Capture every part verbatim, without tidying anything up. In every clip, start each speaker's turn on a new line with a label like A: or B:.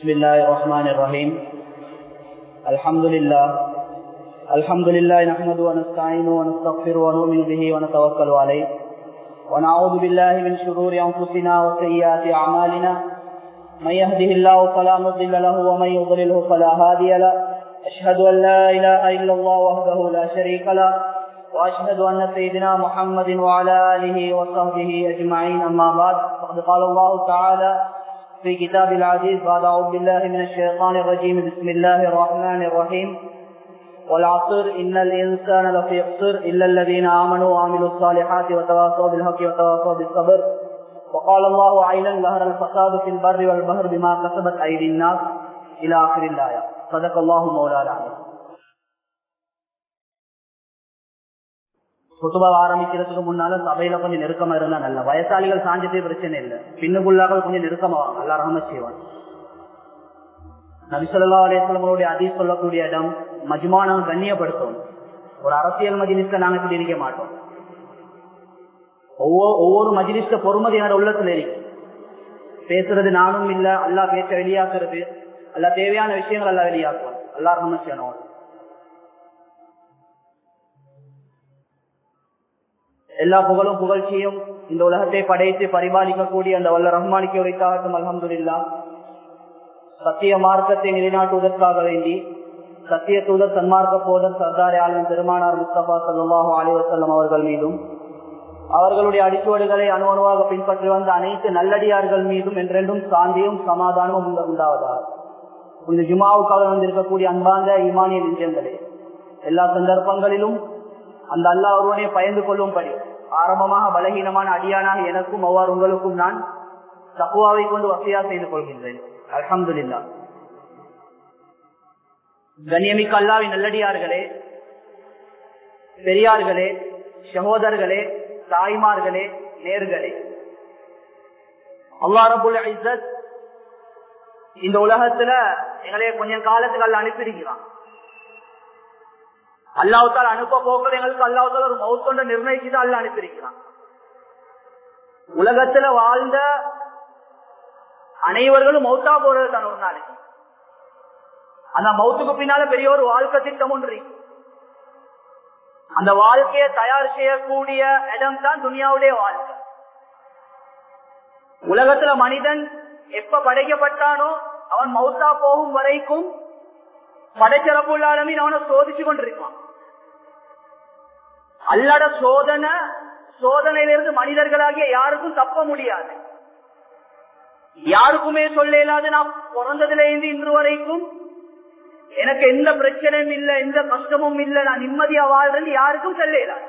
A: بسم الله الرحمن الرحيم. الحمد لله الحمد لله نحمده ونستعينه ونستغفره ونؤمن به ونتوكل عليه ونعوذ بالله من شرور أنفسنا وسيئات أعمالنا. من يهده الله فلا مضل له ومن يضلله فلا هادي له. أشهد أن لا إله إلا الله وحده لا شريك له وأشهد أن سيدنا محمد وعلى آله وصحبه أجمعين. أما بعد، فقد قال الله تعالى في كتاب العزيز بعد أعوذ بالله من الشيطان الرجيم. بسم الله الرحمن الرحيم. والعصر إن الإنسان لفي خسر إلا الذين آمنوا وعملوا الصالحات وتواصوا بالحق وتواصوا بالصبر. وقال الله عينا ظهر الفساد في البر والبحر بما كسبت أيدي الناس إلى آخر الآية. صدق الله مولانا العظيم. குத்துபாவை ஆரம்பிக்கிறதுக்கு முன்னால சபையில கொஞ்சம் நெருக்கமா இருந்தா நல்ல. வயசாளிகள் சாஞ்சிட்டே பிரச்சனை இல்லை, பின்னுக்குள்ளாக கொஞ்சம் நெருக்கமாவாங்க, நல்லா ரஹமத் செய்வாங்க. நபி ஸல்லல்லாஹு அலைஹி வஸல்லம் ஹதீஸ் சொல்லக்கூடிய இடம் மஜ்மா நாங்க கண்ணியப்படுத்தணும். ஒரு அரசியல் மஜ்லிஸ்ல நாங்க இப்படி இருக்க மாட்டோம். ஒவ்வொரு ஒவ்வொரு மஜ்லிஸ்ல பொறுமதி என்னோட உள்ளத்துல இருக்கு. பேசுறது நானும் இல்ல, அல்லாஹ் பேச வெளியாக்குறது, அல்லாஹ் தேவையான விஷயங்கள் எல்லாம் வெளியாக்குவாங்க. அல்லாஹ் ரஹமத் செய்யணும். எல்லா புகழும் புகழ்ச்சியும் இந்த உலகத்தை படைத்து பரிபாலிக்கக்கூடிய அந்த வல்ல ரஹ்மானுக்கு உரைத்தாகட்டும். அல்ஹம்துலில்லாஹ். சத்திய மார்க்கத்தை நிலைநாட்டுவதற்காக வேண்டி சத்திய தூதர் சன்மார்க்க போதர் சர்தார் ஆலம் பெருமானார் முஸ்தபா ஸல்லல்லாஹு அலைஹி வஸல்லம் அவர்கள் மீதும் அவர்களுடைய அடிச்சுவடுகளை அணு அணுவாக பின்பற்றி வந்த அனைத்து நல்லடியார்கள் மீதும் என்றென்றும் சாந்தியும் சமாதானமும் உண்டாவதாக. இந்த ஜுமாவுக்காக வந்திருக்கக்கூடிய அன்பார்ந்த ஈமானிய நெஞ்சங்களே, எல்லா சந்தர்ப்பங்களிலும் அந்த அல்லாஹ் ஒருவனை பயந்து கொள்ளும்படி ஆரம்பமாக பலகீனமான அடியானாக எனக்கும் அவ்வாறு உங்களுக்கும் நான் தக்வாவை கொண்டு வசையா செய்து கொள்கின்றேன். அல்ஹம்துலில்லாஹ். கண்ணியமிக்க அல்லாஹ்வின் நல்லடியார்களே, பெரியார்களே, சகோதரர்களே, தாய்மார்களே, நேர்களே, அல்லாஹ் ரப்புல் இஸ்ஸத் இந்த உலகத்துல எங்களே கொஞ்சம் காலத்துக்கு அல்ல அனுப்பியிருக்கிறான். அல்லாஹ்வுத்தால அனுப்ப போக்குறது எங்களுக்கு அல்லாஹ்வுத்தால ஒரு மௌத்தொண்ட நிர்ணயிச்சுதான் அல்ல அனுப்பியிருக்கிறான். உலகத்துல வாழ்ந்த அனைவர்களும் மௌத்தா போறது தான் ஒரு நாளைக்கு. அந்த மௌத்துக்கு பின்னால பெரிய ஒரு வாழ்க்கை திட்டம் ஒன்று. அந்த வாழ்க்கையை தயார் செய்யக்கூடிய இடம் தான் துனியாவுடைய வாழ்க்கை. உலகத்துல மனிதன் எப்ப படைக்கப்பட்டானோ அவன் மௌத்தா போகும் வரைக்கும் படைச்சரப்புள்ள ஆலமீன் அவனை சோதிச்சு கொண்டிருப்பான். அல்லாஹ்வுடைய சோதனை சோதனையிலிருந்து மனிதர்களாகிய யாருக்கும் தப்ப முடியாது. யாருக்குமே சொல்ல இயலாது, நான் பிறந்ததுல இருந்து இன்று வரைக்கும் எனக்கு எந்த பிரச்சனையும் இல்லை, எந்த கஷ்டமும் இல்லை, நான் நிம்மதியா வாழ்றேன் யாருக்கும் சொல்ல இயலாது.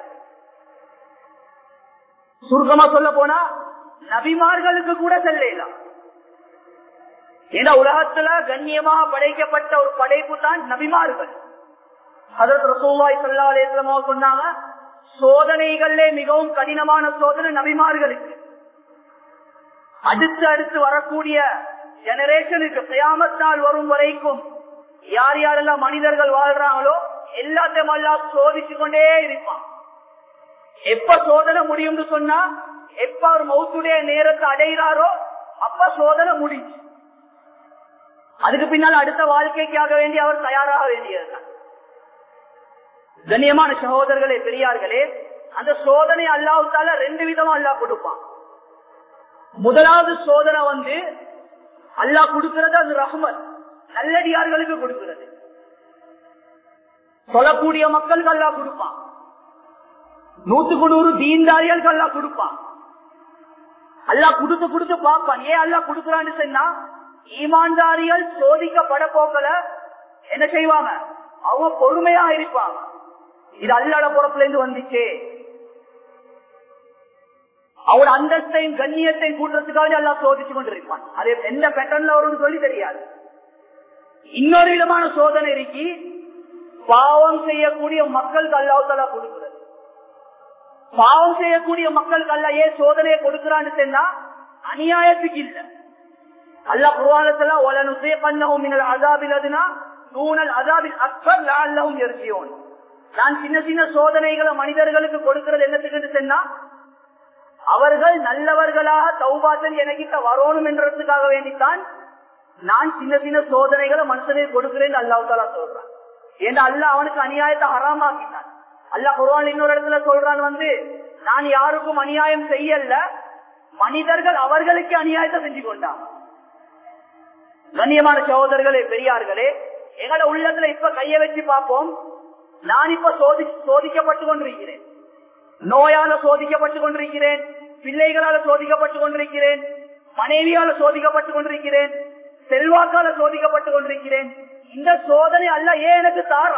A: சுருக்கமா சொல்ல போனா நபிமார்களுக்கு கூட சொல்ல இயலாம். ஏன்னா உலகத்துல கண்ணியமாக படைக்கப்பட்ட ஒரு படைப்பு தான் நபிமார்கள். ஹஜ்ரத் ரசூலுல்லாஹி ஸல்லல்லாஹு அலைஹி வஸல்லம் சொன்னாங்க, சோதனைகளிலே மிகவும் கடினமான சோதனை நபிமார்களுக்கு. அடுத்து அடுத்து வரக்கூடிய ஜெனரேஷனுக்கு கியாமத் நாள் வரும் வரைக்கும் யார் யாரெல்லாம் மனிதர்கள் வாழ்றாங்களோ எல்லாத்தையும் அல்லாஹ் சோதிச்சு கொண்டே இருப்பான். எப்ப சோதனை முடியும் சொன்னா எப்ப அவர் மௌத்துடைய நேரத்தை அடைகிறாரோ அப்ப சோதனை முடிஞ்சு. அதுக்கு பின்னால் அடுத்த வாழ்க்கைக்காக வேண்டி அவர் தயாராக வேண்டியதுதான். கண்ணியமான சகோதரர்களே, பெரியார்களே, அந்த சோதனை அல்லாஹ்வுத்தால ரெண்டு விதமா அல்லாஹ் கொடுப்பான். முதலாவது சோதனை வந்து அல்லாஹ் கொடுக்கிறது அது ரஹ்மத், நல்லடியார்களுக்கு கொடுக்கிறது. சொல்லக்கூடிய மக்களுக்கு அல்லாஹ் கொடுப்பான். நூத்துக்கு நூறு தீன்தாரிகளுக்கு அல்லாஹ் கொடுப்பான். அல்லாஹ் கொடுத்து கொடுத்து பார்ப்பான். ஏன் அல்லாஹ் கொடுக்கிறான்னு சொன்னா, ஈமான்தாரிகள் சோதிக்கப்பட போக்கல என்ன செய்வாங்க, அவங்க பொறுமையா இருப்பாங்க. இது அல்லாஹ்வுடைய புறத்துல இருந்து வந்துச்சு. அவரோட அந்தஸ்தையும் கண்ணியத்தையும் கூட்டுறதுக்காக அல்லாஹ் சோதிச்சு கொண்டிருப்பான். அது எந்த பேட்டர்ன்ல வரும்னு சொல்லி தெரியாது. இன்னொரு விதமான சோதனை இருக்கு, பாவம் செய்யக்கூடிய மக்களுக்கு அல்லாஹ்வுத்தாலா கொடுக்கிறது. பாவம் செய்யக்கூடிய மக்களுக்கு அல்லாஹ் ஏன் சோதனையை கொடுக்கிறான்னு சொன்னா அநியாயத்துக்கு இல்ல. அல்லாஹ் குர்ஆன்ல வலனுஸீகன்னஹும் மினல் அஸாபில் அத்னா தூனல் அஸாபில் அக்பர் லஅல்லஹும் யர்ஜிஊன். நான் சின்ன சின்ன சோதனைகளை மனிதர்களுக்கு கொடுக்கிறது என்னத்துக்கு சொன்னா அவர்கள் நல்லவர்களாக தௌபா செஞ்சு எனக்கிட்ட வரணும் என்றதுக்காக வேண்டித்தான் நான் சின்ன சின்ன சோதனைகளை மனுஷனுக்கு கொடுக்கிறேன்னு அல்லாஹ் தஆலா சொல்றான். ஏன்னா அல்லாஹ் அவனுக்கு அநியாயத்தை ஹராமாக்கினான். அல்லாஹ் குர்ஆன்ல இன்னொரு இடத்துல சொல்றான் வந்து, நான் யாருக்கும் அநியாயம் செய்யல, மனிதர்கள் அவர்களுக்கு அநியாயத்தை செஞ்சு கொண்டான். கண்ணியமான சகோதரர்களே, பெரியார்களே, எங்களோட உள்ளத்துல இப்ப கைய வச்சு பார்ப்போம். நான் இப்ப சோதி சோதிக்கப்பட்டு கொண்டிருக்கிறேன், நோயால சோதிக்கப்பட்டு கொண்டிருக்கிறேன், பிள்ளைகளால சோதிக்கப்பட்டு கொண்டிருக்கிறேன், மனைவியால சோதிக்கப்பட்டு கொண்டிருக்கிறேன், செல்வாக்கால சோதிக்கப்பட்டு கொண்டிருக்கிறேன். இந்த சோதனை அல்ல ஏன் எனக்கு தாரா?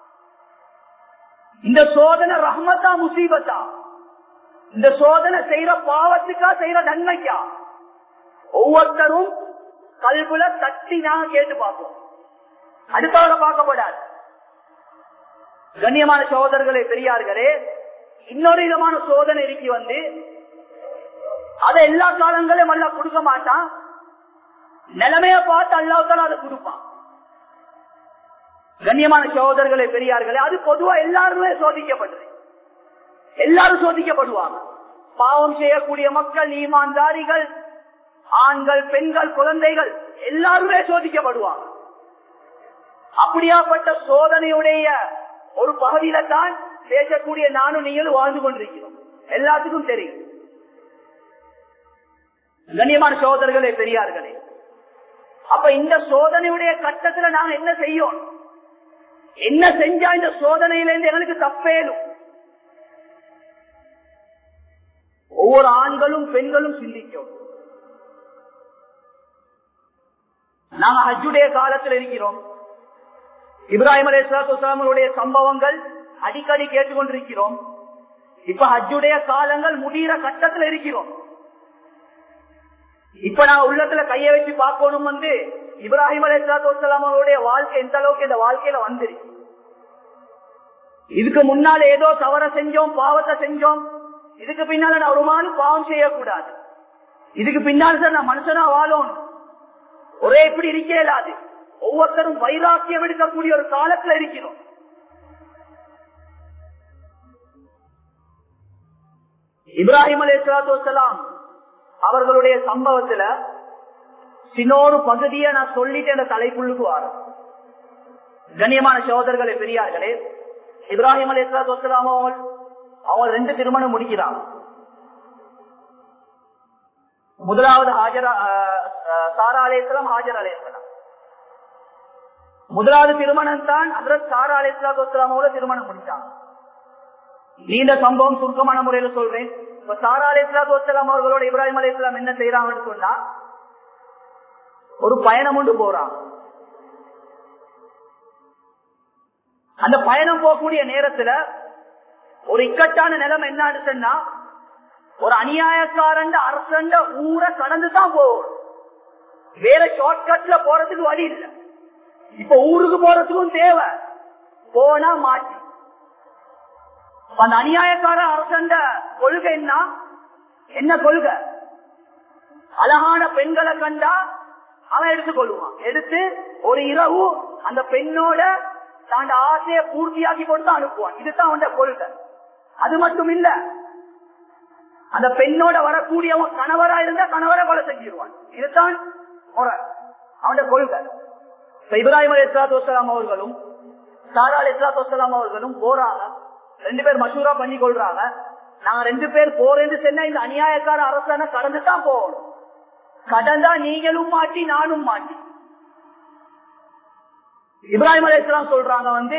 A: இந்த சோதனை ரஹ்மத்தா முசீபத்தா? இந்த சோதனை செய்யற பாவத்துக்கா செய்யற நன்மைக்கா? ஒவ்வொருத்தரும் கல்புல தட்டி நாங்க கேட்டு பார்ப்போம். அடுத்தவரை பார்க்கப்படாது. கண்ணியமான சகோதரர்களே, பெரியார்களே, இன்னொரு விதமான சோதனை இருக்கு வந்து, அதை எல்லா காலங்களையும் அல்லாஹ் கொடுக்க மாட்டான். நிலைமைய பார்த்து அல்லாஹ் தஆலா அதை கொடுப்பான். கண்ணியமான சகோதரர்களே, பெரியார்களே, அது பொதுவா எல்லாருமே சோதிக்கப்படுது. எல்லாரும் சோதிக்கப்படுவாங்க. பாவம் செய்யக்கூடிய மக்கள், ஈமான்தாரிகள், ஆண்கள், பெண்கள், குழந்தைகள் எல்லாருமே சோதிக்கப்படுவாங்க. அப்படியாப்பட்ட சோதனையுடைய ஒரு பகுதியில தான் பேசக்கூடிய நானும் நீங்களும் வாழ்ந்து கொண்டிருக்கிறோம். எல்லாத்துக்கும் தெரியும். கண்ணியமான சகோதரர்களே, பெரியார்களே, அப்ப இந்த சோதனையுடைய கட்டத்துல நாங்க என்ன செய்யணும்? என்ன செஞ்சா இந்த சோதனையிலிருந்து எங்களுக்கு தப்பேலும்? ஒவ்வொரு ஆண்களும் பெண்களும் சிந்திக்கும். நாங்க ஹஜ்ஜுடைய காலத்தில் இருக்கிறோம். இப்ராஹிம் அலைஹிஸ்ஸலாத்து வஸ்ஸலாமுடைய சம்பவங்கள் அடிக்கடி கேட்டுக்கொண்டிருக்கிறோம். இப்ப ஹஜ்ஜுடைய காலங்கள் முடிகிற கட்டத்தில் இருக்கிறோம். இப்ப நான் உள்ளத்துல கைய வச்சு பார்க்கணும் வந்து, இப்ராஹிம் அலைஹிஸ்ஸலாத்து வஸ்ஸலாம் அவருடைய வாழ்க்கை எந்த அளவுக்கு இந்த வாழ்க்கையில வந்துருக்கு. இதுக்கு முன்னால ஏதோ தவற செஞ்சோம், பாவத்தை செஞ்சோம். இதுக்கு பின்னால நான் ஒரு நாள் பாவம் செய்யக்கூடாது. இதுக்கு பின்னால் சார் நான் மனுஷனா வாழணும். ஒரே இப்படி இருக்க இயலாது. ஒவ்வொருத்தரும் வைராக்கியம் எடுக்கக்கூடிய ஒரு காலத்துல இருக்கிறோம். இப்ராஹிம் அலைஹிஸ்ஸலாத்து வஸ்ஸலாம் அவர்களுடைய சம்பவத்துல சின்னொரு பகுதியை நான் சொல்லிட்டு அந்த தலைப்புள்ளுக்கு வாரம். கண்ணியமான சகோதரர்களே, பெரியார்களே, இப்ராஹிம் அலைஹிஸ்ஸலாத்து வஸ்ஸலாம் அவர்கள் அவங்க ரெண்டு திருமணம் முடிக்கிறாங்க. முதலாவது ஹாஜரா சாரா அலைஹிஸ்ஸலாம், ஹாஜர் அலைஹிஸ்ஸலாம். முதலாவது திருமணம் தான் ஹஜ்ரத் சாரா அலைஹிஸ்ஸலாத்து வஸ்ஸலாம் அவங்கள திருமணம் முடிச்சாங்க. நீண்ட சம்பவம் சுருக்கமான முறையில சொல்றேன். இப்ப சாரா அலைஹிஸ்ஸலாத்து வஸ்ஸலாம் அவர்களோட இப்ராஹிம் அலைஹிஸ்ஸலாம் என்ன செய்யறாங்கன்னு சொன்னா, ஒரு பயணம் கொண்டு போறாங்க. அந்த பயணம் போகக்கூடிய நேரத்துல ஒரு இக்கட்டான நிலைமை என்னன்னு சொன்னா, ஒரு அநியாயக்காரண்ட அரசண்ட ஊரை கடந்துதான் போகணும். வேற ஷார்ட்கட்ல போறதுக்கு வழி இல்லை. இப்ப ஊருக்கு போறதுக்கும் தேவை, போனா மாட்டி. அந்த அநியாயக்கார அரசண்ட கொள்கை என்ன? என்ன கொள்கை? அழகான பெண்களை கண்டா அவன் எடுத்துக் கொள்வான். எடுத்து ஒரு இரவு அந்த பெண்ணோட தாண்ட ஆசையை பூர்த்தியாக்கி கொடுத்து அனுப்புவான். இதுதான் அவன் கொள்கை. அது மட்டும் இல்ல, அந்த பெண்ணோட வரக்கூடியவன் கணவரா இருந்தா கணவரை கொலை செஞ்சிருவான். இதுதான் அவன் கொள்கை. இப்ராஹிம் அலைஹிஸ்ஸலாத்து வஸ்ஸலாம் அவர்களும் சாரா அலைஹிஸ்ஸலாத்து வஸ்ஸலாம் அவர்களும் போறாங்க. ரெண்டு பேர் மஷூரா பண்ணி கொள்றாங்க. நாங்க ரெண்டு பேர் போறேன்னு சொன்னா இந்த அநியாயக்கார அரசான கடந்துதான் போகணும். கடந்தா நீங்களும் மாட்டி நானும் மாட்டி. இப்ராஹிம் அலைஹிஸ்ஸலாம் சொல்றாங்க வந்து,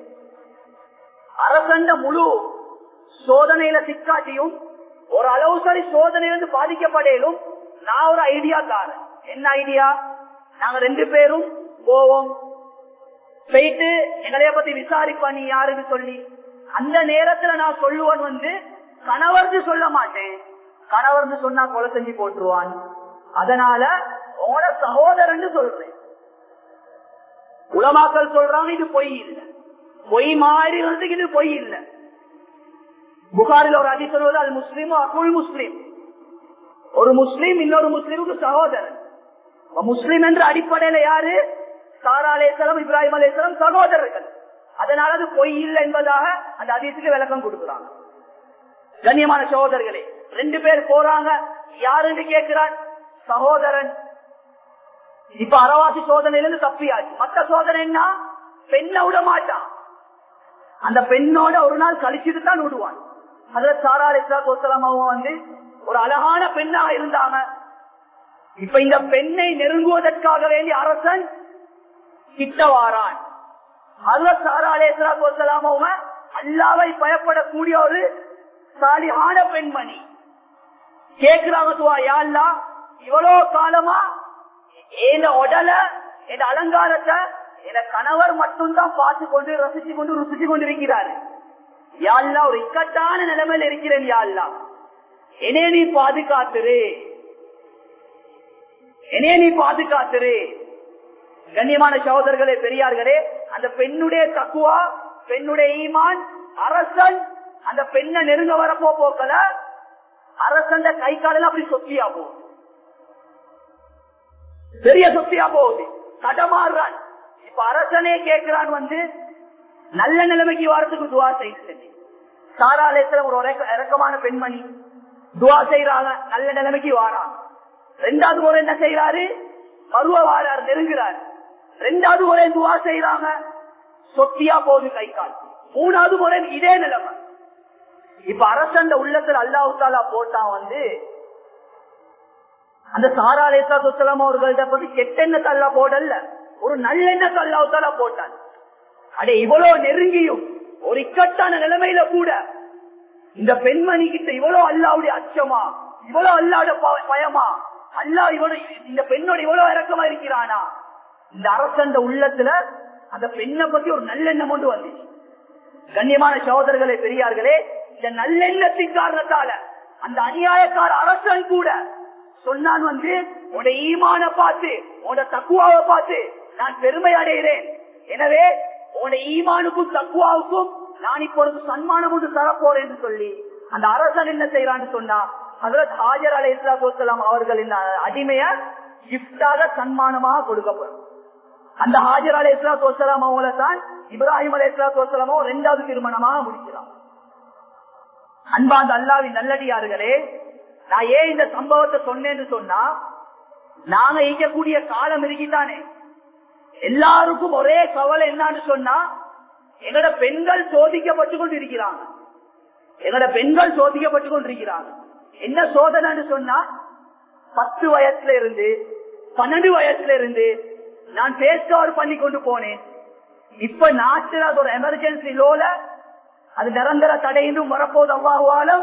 A: அரசண்ட முழு சோதனையில சிக்காட்டியும் ஒரு அளவு சரி சோதனையிலிருந்து பாதிக்கப்படையிலும் நான் ஒரு ஐடியா தாரேன். என்ன ஐடியா? நாங்க ரெண்டு பேரும் போவோம், போயிட்டு எங்களைய பத்தி விசாரிப்பா நீ யாருன்னு சொல்லி. அந்த நேரத்துல நான் சொல்லுவேன் வந்து, கணவர்னு சொல்ல மாட்டேன். கணவர்னு சொன்னா கொலை செஞ்சு போட்டுருவான். அதனால உங்களோட சகோதரன் சொல்றேன். உலமாக்கள் சொல்றாங்க இது பொய் இல்லை. பொய் மாறி இது பொய் இல்லை. புகாரில் ஒரு ஹதீஸ் சொல்வது, அது முஸ்லீம் அகுல் முஸ்லீம். ஒரு முஸ்லீம் இன்னொரு முஸ்லீமுக்கு சகோதரன். முஸ்லீம் என்ற அடிப்படையில யாரு? சாரா அலைஹிஸ்ஸலாம், இப்ராஹிம் அலைஹிஸ்ஸலாம் சகோதரர்கள். அதனால அது பொய் இல்லை என்பதாக அந்த ஹதீஸுக்கு விளக்கம் கொடுக்கிறாங்க. கண்ணியமான சகோதரர்களே, ரெண்டு பேர் போறாங்க. யாருன்னு கேட்கிறான்? சகோதரன். இப்ப அரவாசி சோதனையிலிருந்து தப்பியாச்சு. மற்ற சோதனை என்ன? பெண்ணை விட மாட்டான். அந்த பெண்ணோட ஒரு நாள் கழிச்சுட்டு தான் விடுவான். அதுல சாரா அலைஹிஸ்ஸலாமு வந்து ஒரு அழகான பெண்ணாக இருந்தாங்க. இப்ப இந்த பெண்ணை நெருங்குவதற்காக வேண்டிய அரசன் கிட்ட வாரான். அதுல சாரா அலைஹிஸ்ஸலாமு அல்லாஹ்வை பயப்படக்கூடிய ஒரு சாலிஹான பெண்மணி கேக்குறாங்க, துவா, யா அல்லாஹ், இவ்வளவு காலமா என் உடல என் அலங்காரத்தை என் கணவர் மட்டும்தான் பார்த்து கொண்டு ரசிச்சு கொண்டு ருசிச்சு கொண்டிருக்கிறாரு. யா அல்லாஹ், ஒரு இக்கட்டான நிலைமையில இருக்கிறேன். யா அல்லாஹ், என்னே நீ பாதுகாத்துரு, என்னே நீ பாதுகாத்துரு. கண்ணியமான சகோதரர்களே, பெரியார்களே, அந்த பெண்ணுடைய தக்குவா, பெண்ணுடைய ஈமான், அரசன் அந்த பெண்ணை நெருங்க வரப்போ போக்கல அரசன் கை காலில் அப்படி சொத்தியா போகுது, பெரிய சொத்தியா போகுது, தடமாறுறான். இப்ப அரசனே கேட்கிறான் வந்து நல்ல நிலைமைக்கு வாரத்துக்கு துவா செய்து. சாரா அலைஹிஸ்ஸலாம் ஒரு இறக்கமான பெண்மணி துவா செய்யறாங்க, நல்ல நிலைமைக்கு வாராங்க. ரெண்டாவது முறை என்ன செய்யறாரு? மருவ வாராரு, நெருங்குறாரு. ரெண்டாவது முறை துவா செய்யறாங்க, சொத்தியா போகுது கை கால். மூணாவது முறை இதே நிலைமை. இப்ப அரசன் உள்ளத்துல அல்லாஹ் தஆலா போட்டான் வந்து அந்த சாரா அலைஹிஸ்ஸலாம் அவர்கள்ட்ட பத்தி கெட்ட எண்ணத்தை அல்லாஹ் போடல, ஒரு நல்லெண்ணத்தை அல்லாஹ் தஆலா போட்டான். அடே, இவ்வளவு நெருங்கியும் ஒரு இக்கட்டான நிலைமையில கூட இந்த பெண்மணி கிட்ட இவ்வளவு அல்லாஹ்வுடைய அச்சமா, இவ்வளவு அல்லாஹ்வுடைய பயமா, அல்லாஹ் இவ்வளவு இந்த பெண்ணோட இவ்வளவு இறக்கமா இருக்கிறானா? இந்த அரசன் உள்ளத்துல அந்த பெண்ணை பத்தி ஒரு நல்லெண்ணம் கொண்டு வந்துச்சு. கண்ணியமான சகோதரர்களே, பெரியார்களே, இந்த நல்லெண்ணத்தின் காரணத்தால அந்த அநியாயக்கார அரசன் கூட சொன்னான் வந்து, உடைய ஈமான பார்த்து, உடைய தக்குவாவை பார்த்து நான் பெருமை அடைகிறேன். எனவே உடைய ஈமானுக்கும் தக்குவாவுக்கும் நான் இப்பொழுது சன்மானம் ஒன்று தரப்போறேன் என்று சொல்லி அந்த அரசன் என்ன செய்யறான்னு சொன்னா, ஹஜ்ரத் ஹாஜர் அலைஹிஸ்ஸலாம் அவர்கள் இந்த அடிமைய கிஃப்டாக சன்மானமாக கொடுக்கப்படும். அந்த ஹாஜர் அலைஹிஸ்ஸலாம் அவங்கள தான் இப்ராஹிம் அலைஹிஸ்ஸலாம் இரண்டாவது திருமணமாக முடிக்கிறார். அன்பாந்த அல்லாஹ்வின் நல்லடியார்களே, நான் ஏன் இந்த சம்பவத்தை சொன்னேன்னு சொன்னா, நாங்க ஈக்கக்கூடிய காலம் இருக்கித்தானே, எல்லாருக்கும் ஒரே கவலை என்னன்னு சொன்னா, எங்கட பெண்கள் சோதிக்கப்பட்டு கொண்டு இருக்கிறாங்க. எங்கட பெண்கள் சோதிக்கப்பட்டு கொண்டு இருக்கிறாங்க. என்ன சோதனைன்னு சொன்னா, பத்து வயசுல இருந்து பன்னெண்டு வயசுல இருந்து நான் பேஸ் கவர் பண்ணி கொண்டு போனேன். இப்ப நாட்டுல அது ஒரு எமர்ஜென்சி லோல அது நிரந்தர தடையிலும் வரப்போது. அல்லாஹ்வாலம்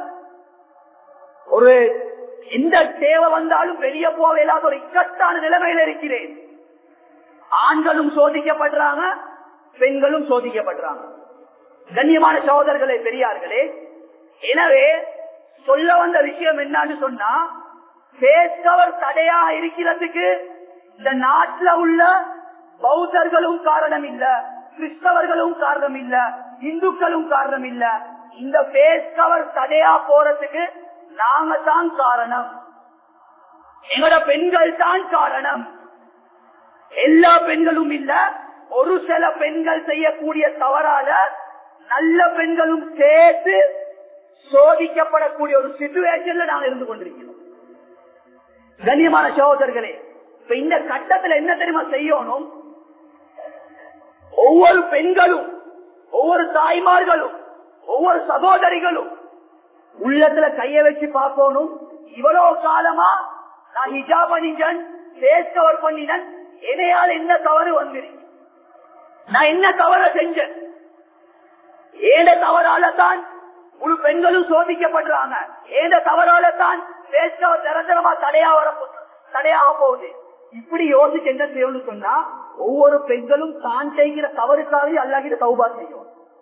A: ஒரு எந்த தேவை வந்தாலும் வெளியே போக இல்லாத ஒரு இக்கட்டான நிலைமையில இருக்கிறேன். ஆண்களும் சோதிக்கப்படுறாங்க, பெண்களும் சோதிக்கப்படுறாங்க. கண்ணியமான சகோதரர்களே, பெரியார்களே, எனவே சொல்ல வந்த விஷயம் என்னன்னு சொன்னா, பேஸ் கவர் தடையா இருக்கிறதுக்கு இந்த நாட்டில் உள்ள பௌத்தர்களும் காரணம் இல்ல, கிறிஸ்தவர்களும் காரணம் இல்ல, இந்துக்களும் காரணம் இல்ல. இந்த பேஸ் கவர் தடையா போறதுக்கு நாங்க தான் காரணம், எங்களோட பெண்கள் தான் காரணம். எல்லா பெண்களும் இல்ல, ஒரு சில பெண்கள் செய்யக்கூடிய தவறால நல்ல பெண்களும் சேர்த்து சோதிக்கப்படக்கூடிய ஒரு சிச்சுவேஷன்ல நாங்கள் இருந்து கொண்டிருக்கிறோம். கண்ணியமான சகோதரர்களே, இப்ப இந்த கட்டத்தில் என்ன தெரியுமா செய்யணும்? ஒவ்வொரு பெண்களும், ஒவ்வொரு தாய்மார்களும், ஒவ்வொரு சகோதரிகளும் உள்ளத்துல கைய வச்சு பார்க்கணும். இவ்வளவு காலமா நான் ஹிஜாப் அணிஞ்சன், ஃபேஸ் கவர் பண்ணினன், என்னையால் என்ன தவறு வந்துருக்கு, நான் என்ன தவறு செஞ்சேன், ஏத தவறால தான் முழு பெண்களும் சோதிக்கப்படுறாங்க, ஏத தவறால தான் ஃபேஸ் கவர் நிரந்தரமா தடையா வர தடையாக போகுது. இப்படி யோசிச்சு என்ன செய்யணும்னு சொன்னா, ஒவ்வொரு பெண்களும் தான் செய்கிற தவறுக்காக அல்லாஹ்கிட்ட தௌபா செய்யும்.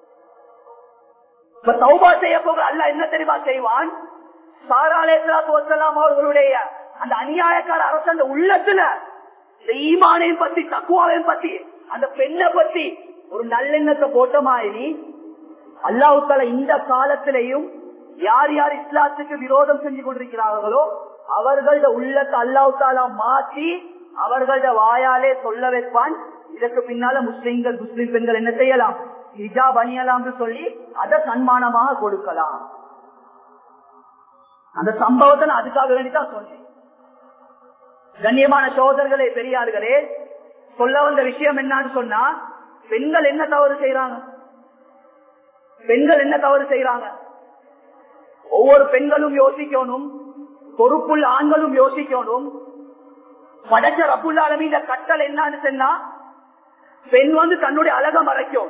A: இப்ப தௌபா செய்ய போக அல்லாஹ் என்ன தெரியுமா செய்வான்? சாரா அலைஹிஸ்ஸலாம் அவர்களுடைய அந்த அநியாயக்கார அரசன் உள்ளத்துல இந்த ஈமானையும் பத்தி, தக்குவாவையும் பத்தி, அந்த பெண்ணை பத்தி ஒரு நல்லெண்ணத்தை போட்ட மாதிரி அல்லாஹ் தஆலா இந்த காலத்திலையும் யார் யார் இஸ்லாத்துக்கு விரோதம் செஞ்சு கொண்டிருக்கிறார்களோ அவர்களோட உள்ளத்தை அல்லாஹ் தஆலா மாற்றி அவர்களோட வாயாலே சொல்ல வைப்பான். இதற்கு பின்னால முஸ்லிம்கள், முஸ்லிம் பெண்கள் என்ன செய்யலாம்? ஹிஜாப் அணியலாம் சொல்லி அதை சன்மானமாக கொடுக்கலாம். அந்த சம்பவத்தை நான் அதுக்காக வேண்டிதான் சொன்னேன். கண்ணியமான சகோதரர்களே, பெரியார்களே, சொல்ல வந்த விஷயம் என்னன்னு சொன்னா, பெண்கள் என்ன தவறு செய்யறாங்க? பெண்கள் என்ன தவறு செய்யறாங்க? ஒவ்வொரு பெண்களும் யோசிக்கணும், பொறுப்புள்ள ஆண்களும் யோசிக்கணும். படைச்ச ரப்புல் ஆலமீன் கட்டளை என்னன்னு சொன்னா, பெண் வந்து தன்னுடைய அழக மறைக்கும்.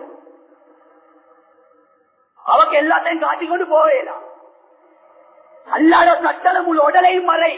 A: அவக்கு எல்லாத்தையும் காட்டிக்கொண்டு போவேலாம். அல்லாத கட்டளை முழு உடலையும் மறை,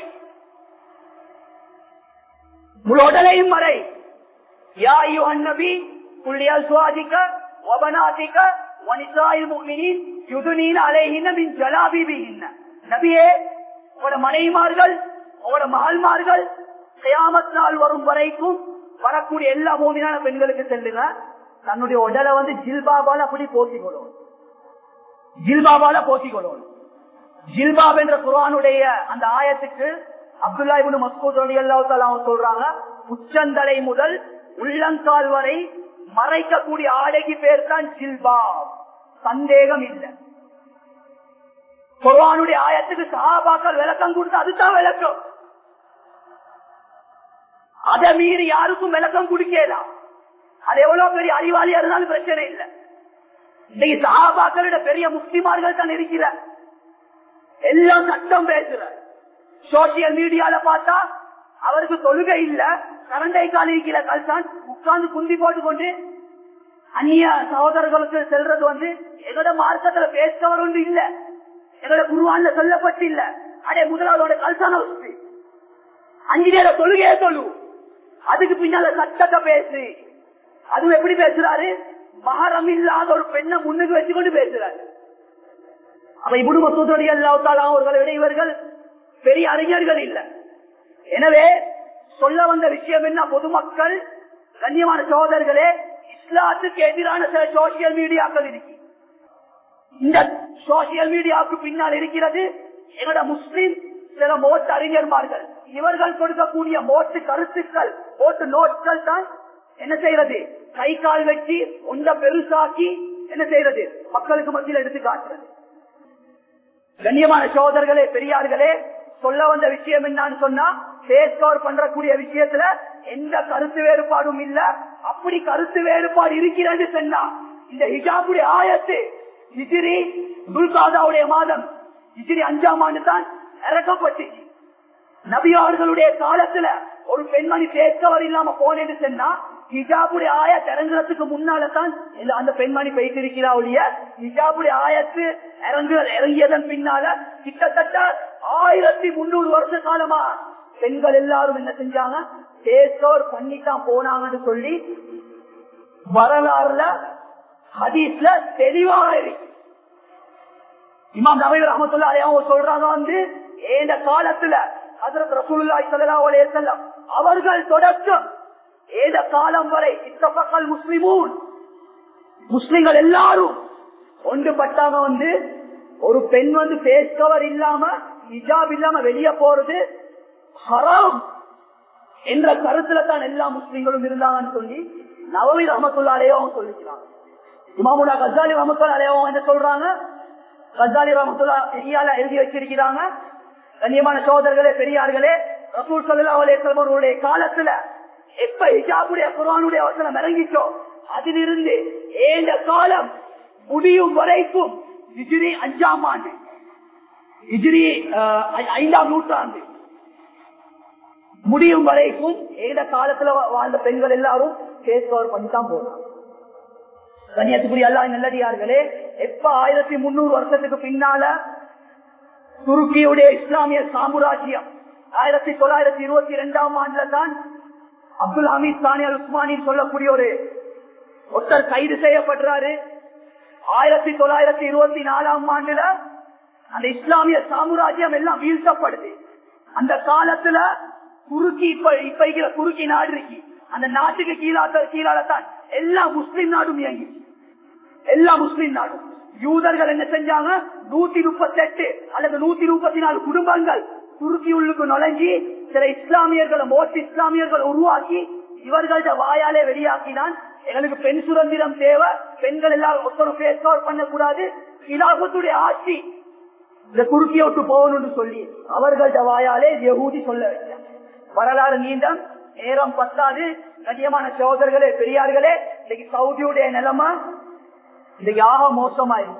A: முழு உடலையும் மறை. யா அய்யுஹன் நபி குல் லிஅஸ்வாஜிக வ பனாதிக வ நிசாஇல் முஃமினீன் யுதுனீன அலைஹின்ன மின் ஜலாபிபிஹின்ன. நபியே, உங்களோட மனைவிமார்கள், உங்களோட மகள்மார்கள் கியாமத் நாள் வரும் வரைக்கும் வரக்கூடிய எல்லா மூமினான பெண்களுக்கு செல்லுங்க, தன்னுடைய உடலை வந்து ஜில்பாபால அப்படி போக்கிக்கொள்ளும், ஜில்பாபால போக்கிக்கொள்ளும். ஜில்பாப் என்ற குர்ஆனுடைய அந்த ஆயத்துக்கு அப்துல்லா இப்னு மஸ்ஊத் ரலியல்லாஹு தஆலா சொல்றாங்க, உச்சந்தலை முதல் உள்ளங்கால் வரை மறைக்கக்கூடிய ஆடைக்கு பேர் தான் ஜில்பாப். சந்தேகம் இல்லை. குர்ஆனுடைய ஆயத்துக்கு சஹாபாக்கள் விளக்கம் கொடுத்து அதுதான் விளக்கம். அதை மீறி யாருக்கும் விளக்கம் கொடுக்கலாம். அது எவ்வளவு பெரிய அறிவாளியா இருந்தாலும் பிரச்சனை இல்லை. இன்னைக்கு சஹாபாக்களோட பெரிய முஸ்லிமார்கள் தான் இருக்கிற, எல்லாம் சட்டம் பேசுற. சோசியல் மீடியால பார்த்தா அவருக்கு தொழுகை இல்ல, கரண்டை கால் இருக்கிற கல்சான் உட்கார்ந்து குந்தி போட்டுக்கொண்டு அந்நிய சகோதரர்களுக்கு செல்றது வந்து எங்களோட மார்க்கத்துல பேசுறவர் ஒன்று இல்ல, எங்களோட குருவான்ல சொல்லப்பட்டு இல்ல. அதே முதலாளோட கல்சான அஞ்சு நேர தொழுகையே தொழு, அதுக்கு பின்னால சட்டத்தை பேசு. அதுவும் எப்படி பேசுறாரு? மஹரம் இல்லாத ஒரு பெண்ணை முன்னுக்கு வச்சுக்கொண்டு பேசுறாரு. அப்ப இப்னு மஸ்ஊத் ரலியல்லாஹு தஆலா அவர்களை விட இவர்கள் பெரிய அறிஞர்கள் இல்ல. எனவே சொல்ல வந்த விஷயம் என்ன, பொதுமக்கள், கண்ணியமான சகோதரர்களே, இஸ்லாத்துக்கு எதிரான சில சோசியல் மீடியாக்கள் இருக்கு. இந்த சோசியல் மீடியாவுக்கு பின்னால் இருக்கிறது எங்களோட முஸ்லிம் சில மோட்டு அறிஞர்மார்கள். இவர்கள் கொடுக்கக்கூடிய மோட்டு கருத்துக்கள், மோட்டு நோட்கள் தான் என்ன செய்யறது, கை கால் வெட்டி ஒன்ற பெருசாக்கி என்ன செய்யறது, மக்களுக்கு மத்தியில் எடுத்து காட்டுறது. கண்ணியமான சகோதரர்களே, பெரியார்களே, சொல்ல வந்த விஷயம் என்னன்னு சொன்னா, ஃபேஸ் கவர் பண்றக்கூடிய விஷயத்துல எந்த கருத்து வேறுபாடும் இல்ல. அப்படி கருத்து வேறுபாடு இருக்கிறது சொன்னா, இந்த ஹிஜாபுடைய ஆயத்து ஹிஜ்ரி துல்காதாவுடைய மாதம் ஹிஜ்ரி அஞ்சாம் ஆண்டு தான் இறக்கப்பட்டு, நபி அவர்களுடைய காலத்துல ஒரு பெண்மணி ஃபேஸ் கவர் இல்லாம போனேன்னு சொன்னா, ஹிஜாபுடைய ஆயத்து இறங்குறதுக்கு முன்னால்தான் அந்த பெண்மணி போயிட்டு இருக்கிறா ஒழிய, ஹிஜாபுடைய ஆயத்து இறங்கு இறங்கியதன் பின்னால கிட்டத்தட்ட ஆயிரத்தி முன்னூறு வருஷ காலமா பெண்கள் எல்லாரும் என்ன செஞ்சாங்க, ஃபேஸ் கவர் பண்ணித்தான் போனாங்கன்னு சொல்லி வரலாறுல ஹதீஸ்ல தெளிவாக இருக்கு. இமாம் நவவி ரஹ்மத்துல்லாஹி அலைஹி அவங்க சொல்றாங்க வந்து, இந்த காலத்துல ஹஜ்ரத் ரசூலுல்லாஹி ஸல்லல்லாஹு அலைஹி வஸல்லம் அவர்கள் தொடக்கம் ஏத காலம் வரை இத்தஃபக்கல் முஸ்லிமூன், முஸ்லிம்கள் எல்லாரும் ஒன்றுபட்டாங்க வந்து, ஒரு பெண் வந்து ஃபேஸ் கவர் இல்லாம ஹிஜாப் இல்லாம வெளியே போறது ஹராம் என்ற கருத்துல தான் எல்லா முஸ்லிம்களும் இருந்தாங்கன்னு சொல்லி நவவி ரஹ்மத்துல்லாஹி அலைஹி அவங்க சொல்லிக்கிறாங்க. இமாமுல்லா கஸாலி ரஹ்மத்துல்லாஹி அலைஹி அவங்க என்ன சொல்றாங்க, கஸாலி ரஹ்மத்துல்லாஹி எழுதி வச்சிருக்கிறாங்க, கண்ணியமான சகோதரர்களே, பெரியார்களே, ரசூல் ஸல்லல்லாஹு அலைஹி வஸல்லம் அவர்களுடைய காலத்துல எப்ப ஹிஜாபுடைய குர்ஆனுடைய வசனம் இறங்கிச்சோ அதிலிருந்து ஏழு காலம் முடியும் வரைக்கும் ஹிஜ்ரி அஞ்சாம் ஆண்டு, ஹிஜ்ரி ஐந்தாம் நூற்றாண்டு முடியும் வரைக்கும் ஏழு காலத்துல வாழ்ந்த பெண்கள் எல்லாரும் ஃபேஸ் கவர் பண்ணித்தான் போறாங்க. கண்ணியத்துக்குரிய அல்லாஹ் நல்லடியார்களே, எப்ப ஆயிரத்தி முன்னூறு வருஷத்துக்கு பின்னால துருக்கியுடைய இஸ்லாமிய சாம்ராஜ்யம் ஆயிரத்தி தொள்ளாயிரத்தி இருபத்தி இரண்டாம் ஆண்டுல தான் அப்துல் ஹமீத் சானி அல் உஸ்மானி சொல்லக்கூடிய ஒரு ஒருத்தர் கைது செய்யப்படுறாரு. ஆயிரத்தி தொள்ளாயிரத்தி இருபத்தி நாலாம் ஆண்டுல அந்த இஸ்லாமிய சாம்ராஜ்யம் எல்லாம் வீழ்த்தப்படுது. அந்த காலத்துல துருக்கி இப்ப இப்ப இருக்கிற துருக்கி நாடு இருக்கு, அந்த நாட்டுக்கு கீழாக கீழாலத்தான் எல்லா முஸ்லிம் நாடும் இயங்கி, எல்லா முஸ்லிம் நாடும். யூதர்கள் என்ன செஞ்சாங்க, நூத்தி முப்பத்தி எட்டு அல்லது நூத்தி முப்பத்தி நாலு குடும்பங்கள் துருக்கி உள்ளுக்கு நுழைஞ்சி சில இஸ்லாமியர்களை மோட்டு இஸ்லாமியர்கள் உருவாக்கி இவர்கள்ட வாயாலே வெளியாக்கினான். எங்களுக்கு பெண் சுதந்திரம் தேவை, பெண்கள் எல்லாரும் ஒருத்தரும் ஃபேஸ் கவர் பண்ணக்கூடாது, இலாபத்துடைய ஆட்சி இந்த துருக்கியை விட்டு போகணும்னு சொல்லி அவர்கள்ட வாயாலே யஹூதி சொல்ல வைத்தார். வரலாறு நீண்டம், நேரம் பத்தாது. கண்ணியமான சகோதரர்களே, பெரியார்களே, இன்னைக்கு சவுதியுடைய நிலைமை இன்னைக்கு ஆக மோசமாயிரும்.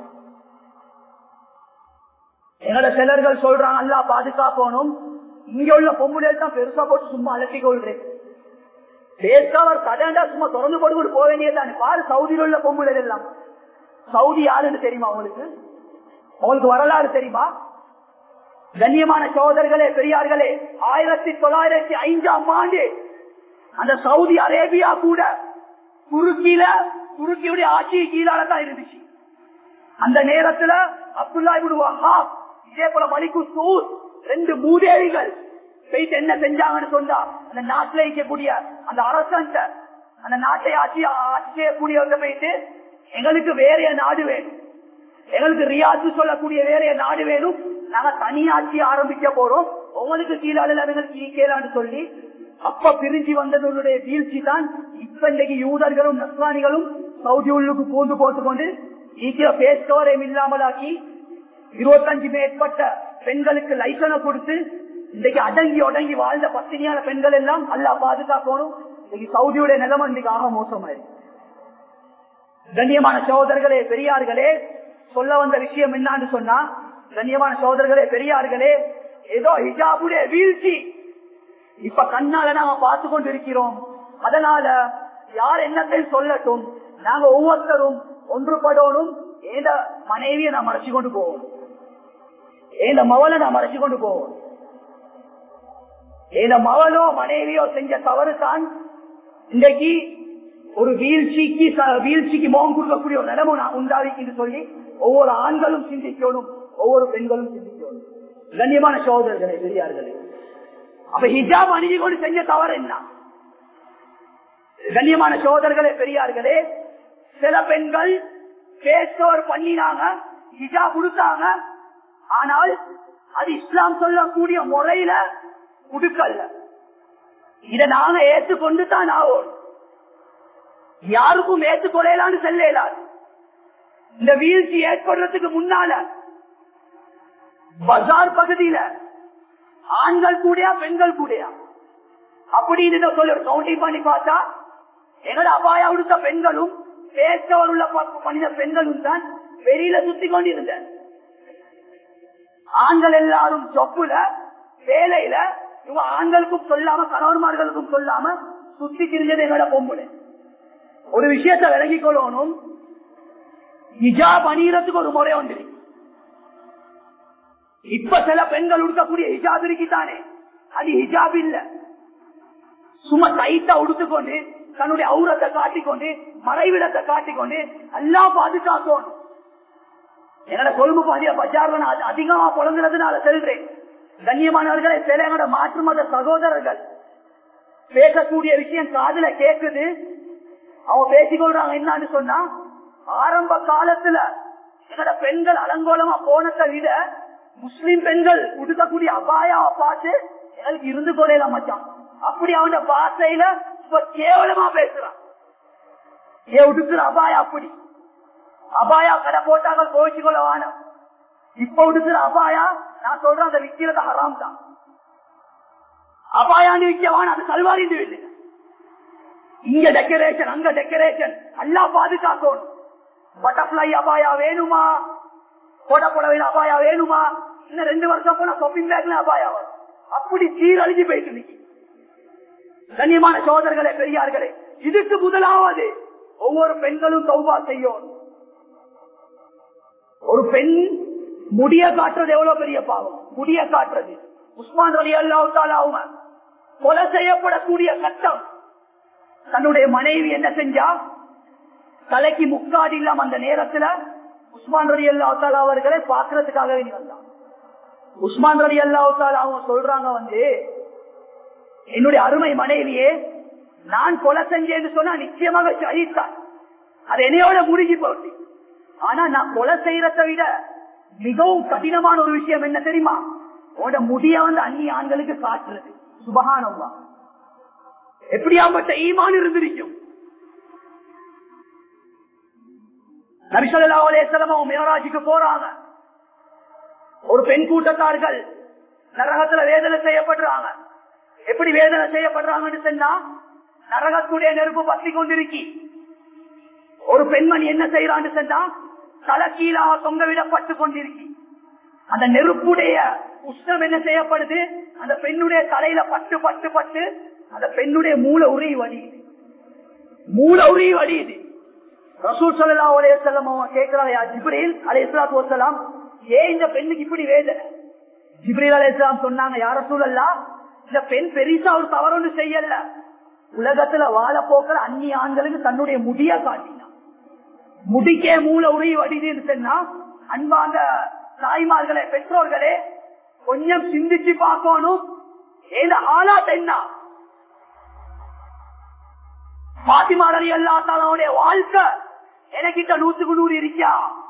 A: எங்களோட சிலர்கள் சொல்றாங்க அல்லா பாதுகாக்கணும், இங்க உள்ள பொம்புகள் தான் பெருசா போட்டு சும்மா அலட்டிக் கொள்றேன். பேசாவர் கடாண்டா சும்மா திறந்து போட்டு போக வேண்டியதுதான். பாரு சவுதியில் உள்ள பொம்புகள் எல்லாம். சவுதி யாருன்னு தெரியுமா உங்களுக்கு? உங்களுக்கு வரலாறு தெரியுமா? கண்ணியமான சகோதரர்களே, பெரியார்களே, ஆயிரத்தி தொள்ளாயிரத்தி ஐந்தாம் ஆண்டு அந்த சவுதி அரேபியா கூட துருக்கியில துருக்கியுடைய ஆட்சி கீழால தான் இருந்துச்சு. அந்த நேரத்துல அப்துல்லா இப்னு வஹாப், இதே போல மலிக்கு சூத், ரெண்டு மூதேவிகள் போயிட்டு என்ன செஞ்சாங்கன்னு சொன்னா, அந்த நாட்டில் இருக்கக்கூடிய அந்த அரசன் அந்த நாட்டை ஆட்சி ஆட்சி செய்யக்கூடியவங்க போயிட்டு எங்களுக்கு வேறைய நாடு வேணும், எங்களுக்கு ரியாத்து சொல்லக்கூடிய வேறைய நாடு வேணும், நாங்க தனியாட்சி ஆரம்பிக்க போறோம், உங்களுக்கு கீழால எங்களுக்கு கீழான்னு சொல்லி அப்ப பிரிஞ்சு வந்தவர்களுடைய வீழ்ச்சி தான் இப்ப இன்றைக்கு யூதர்களும் நஸ்ரானிகளும் சவுதி உள்ளுக்கு பூந்து போட்டுக்கொண்டு ஈக்கிய பேஸ் கவரையும் இல்லாமலாக்கி இருபத்தஞ்சு மேற்பட்ட பெண்களுக்கு லைசனை கொடுத்து இன்றைக்கு அடங்கி ஒடங்கி வாழ்ந்த பத்தினியான பெண்கள் எல்லாம் அல்லா பாதுகாக்கணும். இன்னைக்கு சவுதியுடைய நிலைமை இன்னைக்கு ஆக மோசமாயிருக்கு. கண்ணியமான சகோதரர்களே, பெரியார்களே, சொல்ல வந்த விஷயம் என்னான்னு சொன்னா, கண்ணியமான சகோதரர்களே, பெரியார்களே, ஏதோ ஹிஜாபுடைய வீழ்ச்சி இப்ப கண்ணால நாங்க பார்த்து கொண்டு இருக்கிறோம். அதனால யார் என்னத்தை சொல்லட்டும், நாங்க ஒவ்வொருத்தரும் ஒன்றுபடணும். ஏத மனைவியை நான் மறைச்சு கொண்டு போவோம், ஏத மவளை நான் மறைச்சு கொண்டு போவோம். ஏத மவளோ மனைவியோ செஞ்ச தவறு தான் இன்றைக்கு ஒரு வீழ்ச்சிக்கு வீழ்ச்சிக்கு முகம் கொடுக்கக்கூடிய ஒரு நிலைமை உண்டாவிக்கு சொல்லி ஒவ்வொரு ஆண்களும் சிந்திக்கணும், ஒவ்வொரு பெண்களும் சிந்திக்கணும். கண்ணியமான சகோதரர்களே, பெரியார்களே, அப்ப ஹிஜாப் அணிஞ்சு கொண்டு செஞ்ச தவறு என்ன? கண்ணியமான சகோதரர்களே, பெரியார்களே, சில பெண்கள் பேசோர் பண்ணினாங்க, ஹிஜாப் கொடுத்தாங்க, ஆனால் அது இஸ்லாம் சொல்லக்கூடிய முறையில கொடுக்கல. இதை நாங்க ஏற்றுக்கொண்டு தான் ஆகும். யாருக்கும் ஏற்றுக்கொள்ளலான்னு செல்லலாது. இந்த வீழ்ச்சி ஏற்படுறதுக்கு முன்னால பஜார் பகுதியில ஆண்கள் கூடயா பெண்கள் கூடயா அப்படின்னு சொல்லி கவுண்டிங் பண்ணி பார்த்தா எங்களோட அபாயா உடுத்த பெண்களும் பேசவர் உள்ள மனித பெண்களும் தான் வெளியில சுத்தி கொண்டிருந்த. ஆண்கள் எல்லாரும் சொப்புல வேலையில இவங்க ஆண்களுக்கும் சொல்லாம கணவன்மார்களுக்கும் சொல்லாம சுத்தி திரிஞ்சது எங்களோட பொம்புல. ஒரு விஷயத்தை விலகிக் கொள்ளணும், ஹிஜாப் அணியறதுக்கு ஒரு முறை ஒன்று. இப்ப சில பெண்கள் உடுக்கக்கூடிய ஹிஜாப் இருக்குதானே, அது ஹிஜாப் இல்ல, சும்மா டைட்டா உடுத்துக்கொண்டு தன்னுடைய அவுரத்தை காட்டிக்கொண்டு மறைவிடத்தை காட்டிக்கொண்டு எல்லாம் பாதுகாக்கணும். என்னோட கொழும்பு பாதிய பஜார்ல அதிகமா புலங்குறதுனால செல்றேன். கண்ணியமானவர்களை, சில என்னோட மாற்று மத சகோதரர்கள் பேசக்கூடிய விஷயம் காதுல கேக்குது, அவங்க பேசிக்கொள்றாங்க. என்னன்னு சொன்னா, ஆரம்ப காலத்துல என்னோட பெண்கள் அலங்கோலமா போனதை விட முஸ்லிம் பெண்கள் உடுக்கக்கூடிய அபாயாவை பார்த்து எங்களுக்கு இருந்து கொள்ளல மச்சான், அப்படி அவன பாசையில இப்ப கேவலமா பேசுறான். ஏன் உடுக்குற அபாயா அப்படி அபாயா கடை போட்டாங்க கோவிச்சு கொள்ள வானம். இப்ப உடுக்குற அபாயா நான் சொல்றேன், அந்த விக்கிறது ஹராம் தான். அபாயான்னு விற்கவான அது கல்வாரிந்து இல்லை. இங்க டெக்கரேஷன் அங்க டெக்கரேஷன் எல்லாம் பாதுகாக்கணும். பட்டர்ஃபிளை அபாயா வேணுமா, கொடை புடவையில அபாயா வேணுமா, இன்னும் ரெண்டு வருஷம் போனா ஷாப்பிங் பேக்ல அபாயா வரும். அப்படி சீரழிஞ்சு போயிட்டு நிக்கி. கண்ணியமான சோதர்களே, பெரியார்களே, இதுக்கு முதலாவது ஒவ்வொரு பெண்களும் தௌபா செய்யணும். ஒரு பெண் முடிய காட்டுறது எவ்வளவு பெரிய பாவம், முடிய காட்டுறது. உஸ்மான் ரலியல்லாஹு தஆலா அவங்க கொலை செய்யப்படக்கூடிய கட்டம், தன்னுடைய மனைவி என்ன செஞ்சா, தலைக்கு முக்காடு இல்லாம அந்த நேரத்துல உஸ்மான் ரலியல்லாஹு தஆலா அவர்களை பாக்குறதுக்காக வேண்டி வந்தான். உஸ்மான் ரலியல்லாஹு தஆலா அவங்க சொல்றாங்க, வந்து என்னுடைய அருமை மனைவியே, நான் கொலை செஞ்சேன்னு சொன்னா நிச்சயமாக ஷஹீத்தான், அது என்னையோட முழுகி போச்சு. ஆனா நான் கொலை செய்யறதை விட மிகவும் கடினமான ஒரு விஷயம் என்ன தெரியுமா, உன்னோட முடிய வந்து அந்நிய ஆண்களுக்கு காட்டுறது. சுபஹானல்லாஹ், எப்படியாப்பட்ட ஈமான் இருந்திருக்கும். நபி ஸல்லல்லாஹு அலைஹி வஸல்லம் மிஅராஜுக்கு போறாங்க. ஒரு பெண் கூட்டத்தார்கள் நரகத்துல வேதனை செய்யப்படுறாங்க. எப்படி வேதனை செய்யப்படுறாங்கன்னு சொன்னா நரகத்துடைய நெருப்பு பத்தி கொண்டிருக்கி ஒரு பெண்மணி என்ன செய்யறான்னு சொன்னா தலை கீழாக தொங்க விடப்பட்டு கொண்டிருக்கி அந்த நெருப்புடைய உஷ்ணம் என்ன செய்யப்படுது அந்த பெண்ணுடைய தலையில பட்டு பட்டு பட்டு அந்த பெண்ணுடைய மூல உரி வடியுது மூல உரி வடியுது. ரசூல் ஸல்லல்லாஹு அலைஹி வஸல்லம் அவங்க கேட்கிறாங்க ஜிப்ரீல் அலைஹிஸ்ஸலாத்து வஸலாம் ஏன் இந்த பெண்ணுக்கு இப்படி வேதனை? ஜிப்ரீல் அலைஹிஸ்ஸலாம் சொன்னாங்க யா ரசூலல்லாஹ் இந்த பெண் பெரிசா ஒரு தவறு செய்யல, உலகத்துல வாழ போக்கிற அந்நிய ஆண்களுக்கு தன்னுடைய முடிய காட்டினான். முடிக்கே மூல உரி வடிதுன்னு சொன்னா அன்பாங்க தாய்மார்களே பெற்றோர்களே கொஞ்சம் சிந்திச்சு பார்க்கணும். ஏந்த ஆளாத் என்ன பாத்திமா ரலியல்லாஹு தஆலாவுடைய வாழ்க்கை எனக்கிட்ட நூற்றுக்கு நூறு இருக்கா.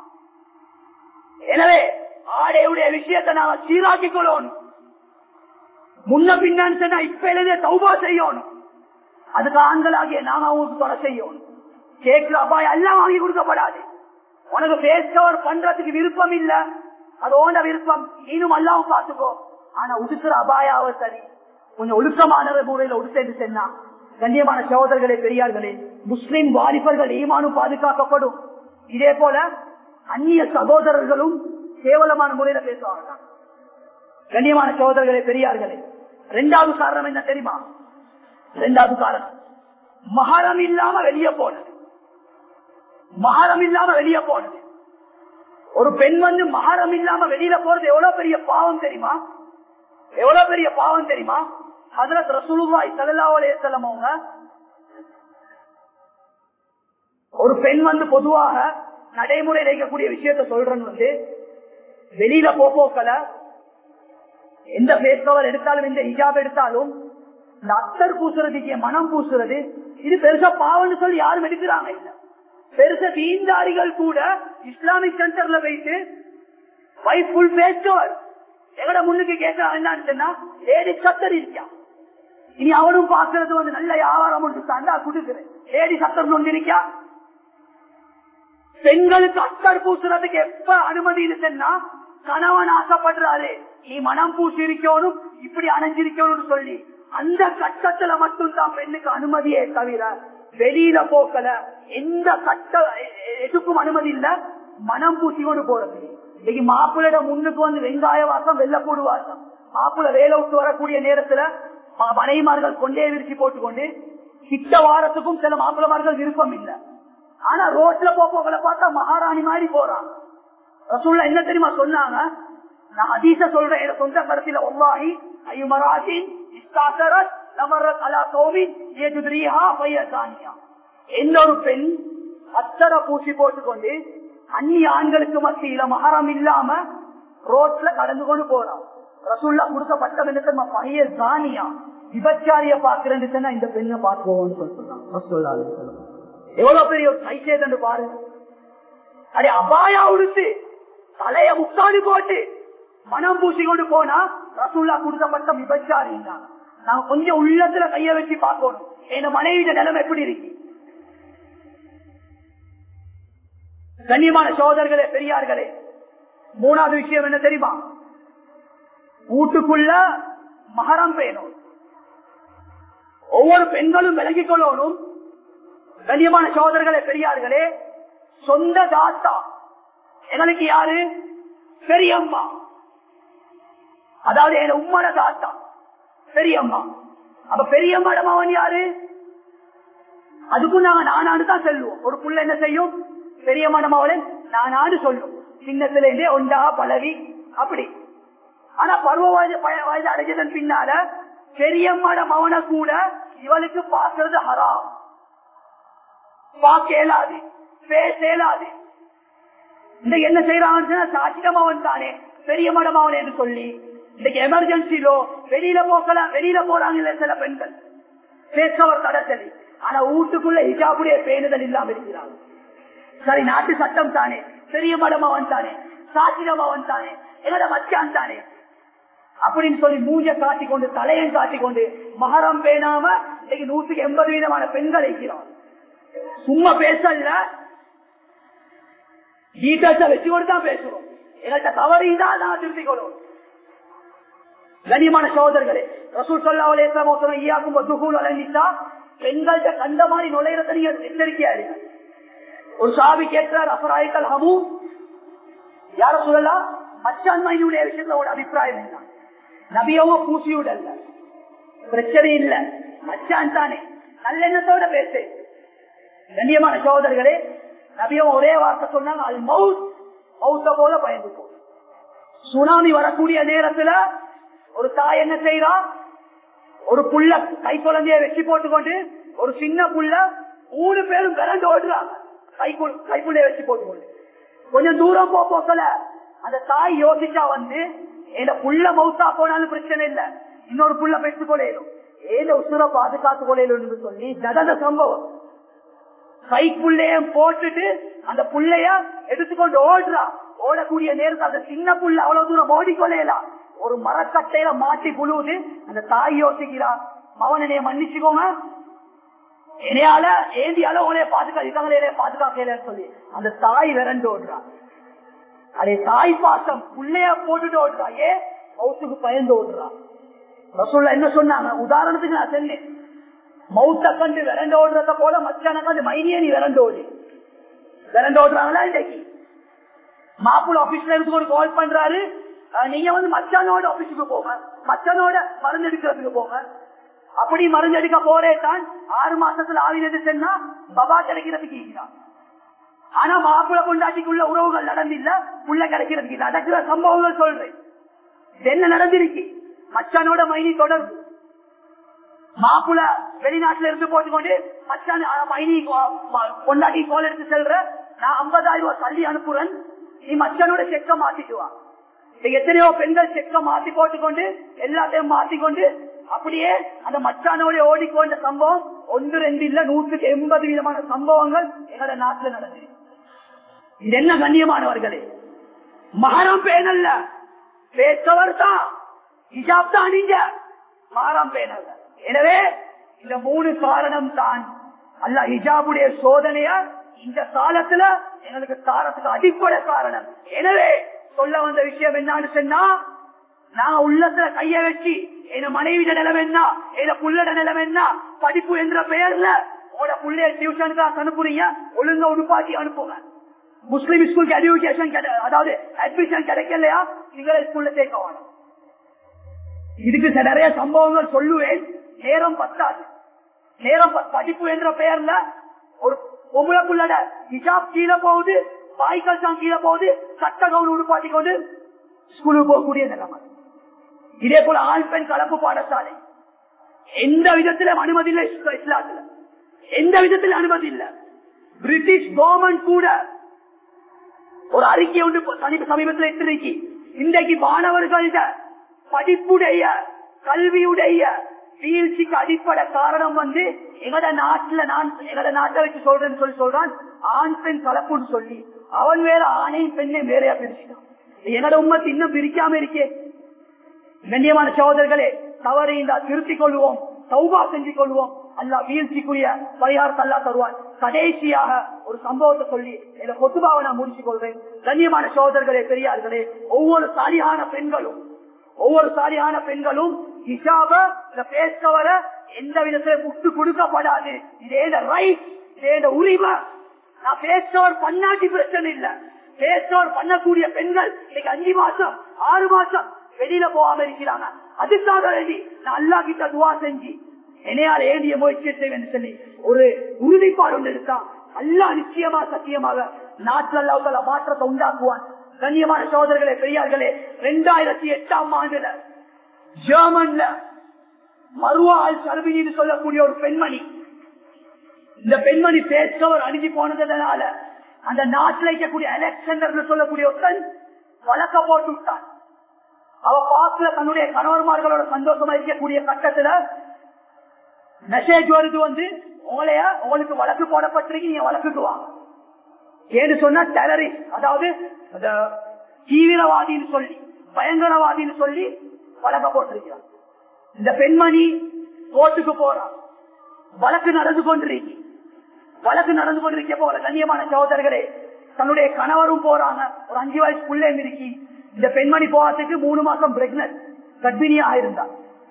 A: எனவே ஆடையுடைய விஷயத்தை நாங்க சீராக்கிக் கொள்ளணும். முன்ன பின்னான்னு சொன்னா இப்ப எழுதிய தௌபா செய்யணும். அதுக்கு ஆண்களாகிய நாங்க அவங்களுக்கு தொலை செய்யணும். கேட்கிற அபாயம் எல்லாம் வாங்கி கொடுக்கப்படாது. உனக்கு பேஸ் கவர் பண்றதுக்கு விருப்பம் இல்ல, அது ஓண்ட விருப்பம், இன்னும் எல்லாம் பார்த்துக்கோ. ஆனா உடுக்கிற அபாயாவ சரி கொஞ்சம் ஒழுக்கமான முறையில உடுத்து சொன்னா கண்ணியமான சகோதரர்களே பெரியார்களே முஸ்லிம் வாலிபர்கள் ஈமானும் பாதுகாக்கப்படும். இதே போல அந்நிய சகோதரர்களும் கேவலமான முறையில பேசுவாங்க. கண்ணியமான சகோதரர்களே பெரியார்களே இரண்டாவது காரணம் என்ன தெரியுமா? இரண்டாவது காரணம் மஹரம் இல்லாம வெளியே போனது. மஹரம் இல்லாம வெளியே போனது. ஒரு பெண் வந்து மஹரம் இல்லாம வெளியில போறது எவ்வளவு பெரிய பாவம் தெரியுமா? எவ்வளவு பெரிய பாவம் தெரியுமா? ஹஜ்ரத் ரசூலுல்லாஹி ஸல்லல்லாஹு அலைஹி வஸல்லம் அவங்க ஒரு பெண் வந்து பொதுவாக நடைமுறையில் இருக்கக்கூடிய விஷயத்த சொல்றேன்னு வந்து வெளியில போக்கல எந்த ஃபேஸ் கவர் எடுத்தாலும் எந்த ஹிஜாப் எடுத்தாலும் இந்த அத்தர் பூசுறதுக்கு மனம் பூசுறது இது பெருசா பாவம்னு சொல்லி யாரும் எடுக்கிறாங்க இல்ல. பெருசா தீண்டாரிகள் கூட இஸ்லாமிக் சென்டர்ல வைத்து வைஃப் ஃபுல் ஃபேஸ் கவர் எங்கட முன்னுக்கு கேட்கறாங்க என்னன்னு சொன்னா ஏடி சத்தர் இருக்கா. இனி அவனும் பாக்குறது வந்து நல்ல வியாபாரம் ஒன்று தாண்டா குடுக்கிறேன். ஏடி சத்தர் ஒன்று இருக்கா. பெண்களுக்கு அத்தர் பூசுறதுக்கு எப்ப அனுமதி சொன்னா கணவன் ஆசைப்படுறாரு நீ மனம் பூசி இருக்கணும் இப்படி அணைஞ்சிருக்கணும்னு சொல்லி அந்த கட்டத்துல மட்டும் தான் பெண்ணுக்கு அனுமதியே தவிர வெளியில போக்கல எந்த கட்ட எதுக்கும் அனுமதி இல்ல. மனம் பூசி கொண்டு போறது. இன்னைக்கு மாப்பிள்ளையோட முன்னுக்கு வந்து வெங்காய வாசம் வெள்ளப்பூடு வாசம். மாப்பிள்ளை வேலை விட்டு வரக்கூடிய நேரத்துல மனைவிமார்கள் கொண்டே விரிச்சு போட்டுக்கொண்டு கிட்ட வாரத்துக்கும் சில மாப்பிள்ளைமார்கள் விருப்பம் இல்லை. ஆனா ரோட்ல போக்கல பார்த்தா மகாராணி மாதிரி போறாங்க. ரசூலுல்லாஹ் என்ன தெரியுமா சொன்னாங்க? நான் ஹதீஸ சொல்றேன் சொந்த கருத்துல ஒல்லாஹி ஐமராத்தின் இஸ்தாசரத் நமரத் அலா கௌமின் யதுரிஹா ஃபயசானியா. எந்த ஒரு பெண் அத்தர பூசி போட்டுக்கொண்டு அந்நிய ஆண்களுக்கு மத்தியில மஹரம் இல்லாம ரோட்ல கடந்து கொண்டு போறான். ரசூலுல்லாஹ் கொடுக்கப்பட்ட ஃபயசானியா விபச்சாரிய பாக்குறேன்னு சொன்னா இந்த பெண்ணை பார்த்துவோம்னு சொல்றாங்க. ரசூலுல்லாஹ் எவ்வளவு பெரிய ஒரு கைசேதன்னு பாருங்க. அடே அபாயா உடுத்து தலைய முக்காடு போட்டு மனம் பூசி கொண்டு போனா ரசூலுல்லாஹ் கொடுக்கப்பட்ட விபச்சாரி. நாங்க கொஞ்சம் உள்ளத்துல கைய வச்சு பார்க்கணும் என் மனைவிட நிலைமை எப்படி இருக்கு. கண்ணியமான சகோதரர்களே பெரியார்களே மூணாவது விஷயம் என்ன தெரியுமா? வீட்டுக்குள்ள மஹரம் வேணும். ஒவ்வொரு பெண்களும் விலகிக் கொள்ளணும். கண்ணியமான சகோதரர்களே பெரியார்களே சொந்த தாத்தா எங்களுக்கு யாரு? பெரியம்மா. அதாவது என் உம்மட தாத்தா பெரியம்மா. அப்ப பெரியம்மாட மகன் யாரு? அதுக்கும் நாங்க நானாடு தான் செல்லுவோம். ஒரு புள்ள என்ன செய்யும்? பெரியம்மாட மகன் நானாடு சொல்லும். சின்னத்துல இருந்தே ஒன்றா பழகி அப்படி. ஆனா பருவ வயது வயது அடைஞ்சதன் பின்னால பெரியம்மாட மகனை கூட இவளுக்கு பார்க்கறது ஹராம். பார்க்க இயலாது, பேச இயலாது. இன்னைக்கு என்ன செய்யறாங்க? சாட்சியமாவன் தானே பெரிய மடமாவன் என்று சொல்லி இன்னைக்கு எமர்ஜென்சிலோ வெளியில போக்கலாம் வெளியில போறாங்க சில பெண்கள் பேசவர் தடச்சலி. ஆனா வீட்டுக்குள்ள ஹிஜாபுடைய பேணுதல் இல்லாம இருக்கிறாங்க. சரி நாட்டு சட்டம் தானே, பெரிய மடமாவன் தானே, சாட்சியமாவன் தானே, என்னோட மச்சான் தானே அப்படின்னு சொல்லி மூஞ்ச காட்டிக் கொண்டு தலையன் காட்டிக் கொண்டு மஹரம் பேணாம இன்னைக்கு நூற்றுக்கு எண்பது வீதமான பெண்கள் இருக்கிறான். சும்மா பேசல டீட்டெயில்ஸ வச்சு கொண்டு தான் பேசுறோம். எங்கள்கிட்ட தவறு தான் நான் திருத்திக் கொள்ளும். கண்ணியமான சகோதரர்களே, ரசூல் ஸல்லல்லாஹு அலைஹி வஸல்லம் சொன்ன ஈயாக்கும் வதுஹூல் அலைஹிஸ்ஸா, பெண்கள்ட்ட கண்ட மாதிரி நுழைறத நீங்க எச்சரிக்கையா இருங்க. ஒரு சஹாபி கேட்கிறார், அஃபராயிக்கல் ஹமூ, யா ரசூலல்லாஹ், மச்சான் மைனுடைய விஷயத்துல ஒரு அபிப்பிராயம் என்ன? நபியவோ பூசியுடல்ல, பிரச்சனை இல்ல, மச்சான் தானே, நல்லெண்ணத்தோட பேசு. கண்ணியமான சகோதரர்களே, நபியவோ ஒரே வார்த்தை சொன்னாங்க, அது மவுத், மவுத்த போல பயந்துக்கும். சுனாமி வரக்கூடிய நேரத்துல ஒரு தாய் என்ன செய்யறா, ஒரு புள்ள கை குழந்தைய வெற்றி போட்டுக்கொண்டு, ஒரு சின்ன புள்ள மூணு பேரும் விரண்டு ஓடுறாங்க, கைக்குள் கைக்குள்ளைய வச்சு போட்டுக்கொண்டு. கொஞ்சம் தூரம் போ போக்கல அந்த தாய் யோசிச்சா வந்து, ஏத புள்ள மவுத்தா போனாலும் பிரச்சனை இல்ல, இன்னொரு புள்ள பெற்றுக் கொள்ளையிலும், ஏத உசுர பாதுகாத்துக் கொள்ளையிலும் சொல்லி நடந்த சம்பவம். கைக்குள்ளைய போட்டுட்டு அந்த புள்ளைய எடுத்துக்கொண்டு ஓடுறா. ஓடக்கூடிய நேரத்தில் அந்த சின்ன புள்ள அவ்வளவு தூரம் ஓடிக்கொள்ளலாம், ஒரு மரக்கட்டையில மாட்டி புழுவுது. அந்த தாய் யோசிக்கிறா, மவனைய மன்னிச்சுக்கோங்க, என்னையால ஏந்தியால உனைய பாதுகாக்க பாதுகாக்கல சொல்லி அந்த தாய் விரண்டு ஓடுறா. அதே தாய் பாசம், புள்ளைய போட்டுட்டு ஓடுறா, ஏ மவுத்துக்கு பயந்து ஓடுறா. ரசூலுல்லாஹ் என்ன சொன்னாங்க, உதாரணத்துக்கு நான் சொன்னேன், மவுத்த கண்டு விரண்டு ஓடுறத போல மச்சான கண்டு மைனியே நீ விரண்டு ஓடு. விரண்டு ஓடுறாங்களா இன்னைக்கு? மாப்பிள்ள ஆபீஸ்ல இருந்து ஒரு கால் பண்றாரு, நீங்க வந்து மச்சானோட ஆபீஸுக்கு போங்க, மச்சானோட மருந்து எடுக்கிறதுக்கு போங்க. அப்படி மருந்து எடுக்க போறேதான் ஆறு மாசத்துல ஆவினது சொன்னா பபா கிடைக்கிறதுக்கு ஈகிறான். ஆனா மாப்பிள்ள கொண்டாட்டிக்குள்ள உறவுகள் நடந்தில்ல, புள்ள கிடைக்கிறதுக்கு நடக்கிற சம்பவங்கள் சொல்றேன். என்ன நடந்திருக்கு? மச்சானோட மைனி தொடர்பு. மாப்பிள்ள வெளிநாட்டுல இருந்து போட்டுக்கொண்டு மச்சான் மைனி கொண்டாட்டி கோல் எடுத்து செல்ற, நான் ஐம்பதாயிரம் ரூபாய் தள்ளி அனுப்புறேன், நீ மச்சானோட செக்க மாத்திக்குவா. எத்தனையோ பெண்கள் செக்க மாத்தி போட்டுக்கொண்டு எல்லாத்தையும் மாத்திக்கொண்டு அப்படியே அந்த மச்சானோட ஓடிக்கொண்ட சம்பவம் ஒன்று ரெண்டு இல்ல, நூற்றுக்கு எண்பது விதமான சம்பவங்கள் எங்களோட நாட்டுல நடந்தது. இது என்ன கண்ணியமானவர்களே, மஹரம் பேணல்ல, பேசவர் தான், ஹிஜாப் தான், நீங்க மஹரம் பேணல்ல. எனவே இந்த மூணு காரணம் தான் அல்லாஹ் ஹிஜாபுடைய சோதனைய இந்த காலத்துல எங்களுக்கு தாரத்துக்கு அடிப்படை காரணம். எனவே சொல்ல வந்த விஷயம் என்னன்னு சொன்னா, நான் உள்ளத்துல கைய வச்சு என் மனைவிட நிலம் என்ன, என் புள்ளட நிலம் என்ன, படிப்பு என்ற பெயர்ல உங்களோட புள்ளைய டியூஷனுக்கு அனுப்புறீங்க, ஒழுங்கா உடுப்பாக்கி அனுப்புங்க. முஸ்லிம் ஸ்கூலுக்கு எஜுகேஷன் அதாவது அட்மிஷன் கிடைக்கலையா, நீங்க ஸ்கூல்ல சேர்க்க வேணும். இதுக்கு நிறைய சம்பவங்கள் சொல்லுவேன், நேரம் பத்தாது. நேரம் படிப்பு என்ற பெயர்ல ஒரு பொம்பளை புள்ளட ஹிஜாப் கீழே போகுது, வாய்க்கால் தான் கீழே போகுது, சட்ட கவுன் உடுப்பாட்டி கொண்டு ஸ்கூலுக்கு போகக்கூடிய நிலைமை. இதே போல ஆண் பெண் கலப்பு பாடசாலை எந்த விதத்திலும் அனுமதி இல்லை. இஸ்லாத்துல எந்த விதத்திலும் அனுமதி இல்லை. பிரிட்டிஷ் கவர்மெண்ட் கூட ஒரு அறிக்கை ஒன்று சமீபத்தில் எடுத்திருக்கி, இன்றைக்கு மாணவர்கள படிப்புடைய கல்வியுடைய வீழ்ச்சிக்கு அடிப்படை காரணம் வந்து எங்கட நாட்டுல, நான் எங்கட நாட்டை வச்சு சொல்றேன்னு சொல்லி சொல்றான், ஆண் பெண் கலப்புன்னு சொல்லி அவன் வேற ஆணையும் பெண்ணையும் வேறையா பிரிச்சுட்டான். எங்கட உம்மத்து இன்னும் பிரிக்காம இருக்கே. கண்ணியமான சகோதரர்களே, தவறை இந்த திருத்திக் கொள்வோம், தௌபா செஞ்சு கொள்வோம். அல்லாஹ் வீழ்ச்சிக்குரிய பரிகாரத்தை அல்லாஹ் தருவான். கடைசியாக ஒரு சம்பவத்தை சொல்லி இந்த கொத்துபாவை நான் முடிச்சு கொள்றேன். கண்ணியமான சகோதரர்களே, பெரியார்களே, ஒவ்வொரு சாலியான பெண்களும் ஒவ்வொரு சாலியான பெண்களும் ஹிஜாப பேசவர எந்த விதத்துல முட்டு கொடுக்கப்படாது. இதே ரைட், இதே உரிமை. நான் பேசவர் பண்ணாட்டி பிரச்சனை இல்ல, பேசவர் பண்ணக்கூடிய பெண்கள் இன்னைக்கு அஞ்சு மாசம் ஆறு மாசம் வெளியில போகாம இருக்கிறாங்க. அதுக்காக வேண்டி நான் அல்லாஹ் கிட்ட துவா செஞ்சு என்னையால் ஏந்திய முயற்சி செய்வேன் சொல்லி ஒரு உறுதிப்பாடு ஒன்று இருக்கா. அல்லாஹ் நிச்சயமா சத்தியமாக நாட்டில் அல்லாஹ் மாற்றத்தை உண்டாக்குவான். கண்ணியமான சகோதரர்களே, பெரியார்களே, இரண்டாயிரத்தி எட்டாம் ஆண்டுல ஜெர்மன்ல மருவா அல் சர்பினி சொல்லக்கூடிய ஒரு பெண்மணி, இந்த பெண்மணி பேசவர் அணுகி போனதுனால அந்த நாட்டில் இருக்கக்கூடிய அலெக்சாண்டர் சொல்லக்கூடிய ஒருத்தன் வழக்க போட்டு விட்டான். அவ பாக்குல தன்னுடைய கணவன்மார்களோட சந்தோஷமா இருக்கக்கூடிய கட்டத்துல மெசேஜ் வருது வந்து, உங்களைய உங்களுக்கு வழக்கு போடப்பட்டிருக்கு, நீங்க வழக்குக்கு வாங்க. ஏன்னு சொன்னா டெரரிஸ்ட், அதாவது தீவிரவாதின்னு சொல்லி பயங்கரவாதின்னு சொல்லி வழக்க போட்டிருக்கிறார். இந்த பெண்மணி கோர்ட்டுக்கு போறான். வழக்கு நடந்து கொண்டிருக்கு. வழக்கு நடந்து கொண்டிருக்க போற கண்ணியமான சகோதரர்களே, தன்னுடைய கணவரும் போறாங்க. ஒரு அஞ்சு வயசு பிள்ளை இருக்கி. இந்த பெண்மணி போறதுக்கு மூணு மாசம் பிரெக்னன்ட்.
B: கர்ப்பிணியா இருந்தா.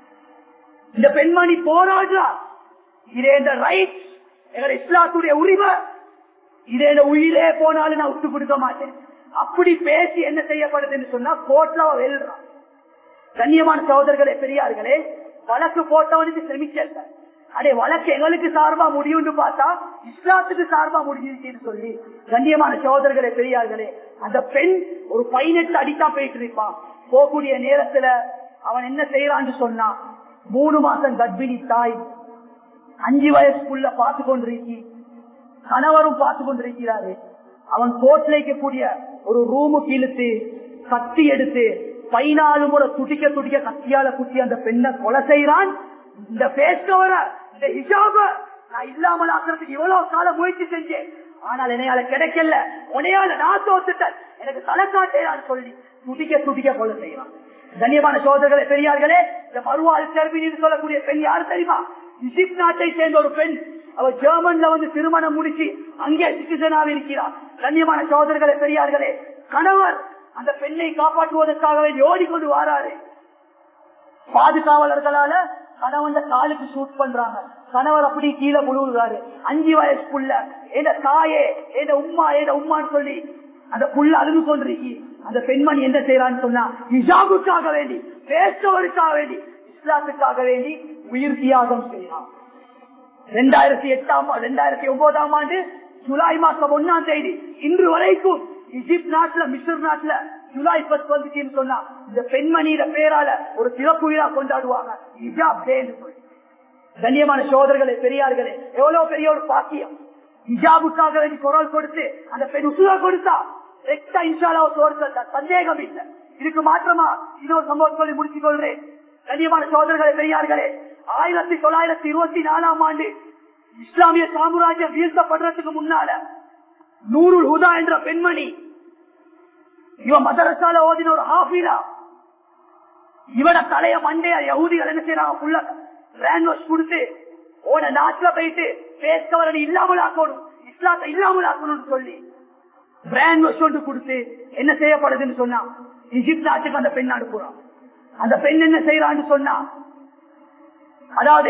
B: இந்த பெண்மணி போராடுறா, இதே இந்த ரைட் எங்க இஸ்லாத்துடைய உரிமை, இதே உயிரே போனாலும் நான் விட்டு கொடுக்க மாட்டேன். அப்படி பேசி என்ன செய்யப்படுதுன்னு சொன்னா கோர்ட்ல வெல்றான். கண்ணியமான சகோதரர்களே பெரியார்களே, வழக்கு போட்டவனுக்கு செமிக்கல, அதே வழக்கு எங்களுக்கு சார்பா முடியும்னு பார்த்தா இஸ்லாத்துக்கு சார்பா முடிஞ்சிருச்சுன்னு சொல்லி கண்ணியமான சகோதரர்களே பெரியார்களே, அந்த பெண் ஒரு பதினெட்டு அடித்தான் போயிட்டு இருப்பான். போகக்கூடிய நேரத்துல அவன் என்ன செய்யறான்னு சொன்னா, மூணு மாசம் கர்ப்பிணி தாய், அஞ்சு வயசுக்குள்ள பார்த்து கொண்டிருக்கி, கணவரும் பார்த்து கொண்டிருக்கிறாரு. அவன் கோட்ல இருக்கக்கூடிய ஒரு ரூமுக்கு இழுத்து கத்தி எடுத்து பதினாலு முறை துடிக்க துடிக்க கத்தியால குத்தி அந்த பெண்ணை கொலை செய்யறான். இந்த பேஸ் கவர இந்த ஹிஜாப நான் இல்லாமல் ஆக்குறதுக்கு இவ்வளவு காலம் முயற்சி செஞ்சேன், ஆனால் என்னையால கிடைக்கல, உனையால நான் தோத்துட்டேன், எனக்கு தலை காட்டேன்னு சொல்லி துடிக்க துடிக்க கொலை செய்யறான். கண்ணியமான சோதர்களே பெரியார்களே, இந்த மறுவாழ் கர்ப்பிணின்னு சொல்லக்கூடிய பெண் யாரு தெரியுமா? இஜிப்ட் நாட்டை சேர்ந்த ஒரு பெண். அவர் ஜெர்மன்ல வந்து திருமணம் முடிச்சு அங்கே சிட்டிசனாக இருக்கிறார். கண்ணியமான சோதர்களே பெரியார்களே, கணவர் அந்த பெண்ணை காப்பாற்றுவதற்காகவே ஓடிக்கொண்டு வாராரு. பாதுகாவலர்களால கணவன் காலுக்கு ஷூட் பண்றாங்க. கணவர் அப்படி கீழே முழுகுறாரு. அஞ்சு வயசுக்குள்ள ஏத தாயே ஏத உம்மா ஏத உம்மான்னு சொல்லி அந்த புள்ள அழுது கொண்டிருக்கி. அந்த பெண்மணி என்ன செய்யறான்னு சொன்னா, ஹிஜாபுக்காக வேண்டி, பேசுவதற்காக வேண்டி, இஸ்லாத்துக்காக வேண்டி உயிர் தியாகம் செய்யலாம். ரெண்டாயிரத்தி எட்டாம் ரெண்டாயிரத்தி ஒன்பதாம் ஆண்டு ஜூலை மாசம் ஒன்னாம் தேதி இன்று வரைக்கும் இஜிப்ட் நாட்டுல மிஸ்ர் நாட்டுல ஜூலை பத்து வந்துச்சுன்னு சொன்னா இந்த பெண்மணியிட பேரால ஒரு சிறப்பு விழா கொண்டாடுவாங்க, ஹிஜாப் டே. கண்ணியமான சோதர்களே பெரியார்களே, எவ்வளவு பெரிய ஒரு பாக்கியம். ஹிஜாபுக்காக வேண்டி குரல் கொடுத்து அந்த பெண் உசுர கொடுத்தா ரெக்டா இன்ஷால்லா சோர்த்தா சந்தேகம் இல்லை. இதுக்கு மாற்றமா இன்னொரு சம்பவம் சொல்லி முடிச்சுக் கொள்றேன். கண்ணியமான சோதர்களே பெரியார்களே, ஆயிரத்தி தொள்ளாயிரத்தி இருபத்தி நாலாம் ஆண்டு இஸ்லாமிய சாம்ராஜ்யம் வீழ்த்தப்படுறதுக்கு முன்னால நூருல் ஹுதா என்ற பெண்மணி, இவன் மதரசால ஓதின ஒரு ஹாஃபிலா, இவன தலைய மண்டைய யஹூதிகள் என்ன செய்யறாங்க, ஃபுல்லா பிராண்ட் வாஷ் கொடுத்து ஓன நாட்டுல போயிட்டு பேசவரணி இல்லாமல் ஆக்கணும், இஸ்லாத்தை இல்லாமல் ஆக்கணும்னு சொல்லி பிராண்ட் வாஷ் கொண்டு கொடுத்து என்ன செய்யப்படுதுன்னு சொன்னா இஜிப்ட் நாட்டுக்கு அந்த பெண் அனுப்புறான். அந்த பெண் என்ன செய்யறான்னு சொன்னா, அதாவது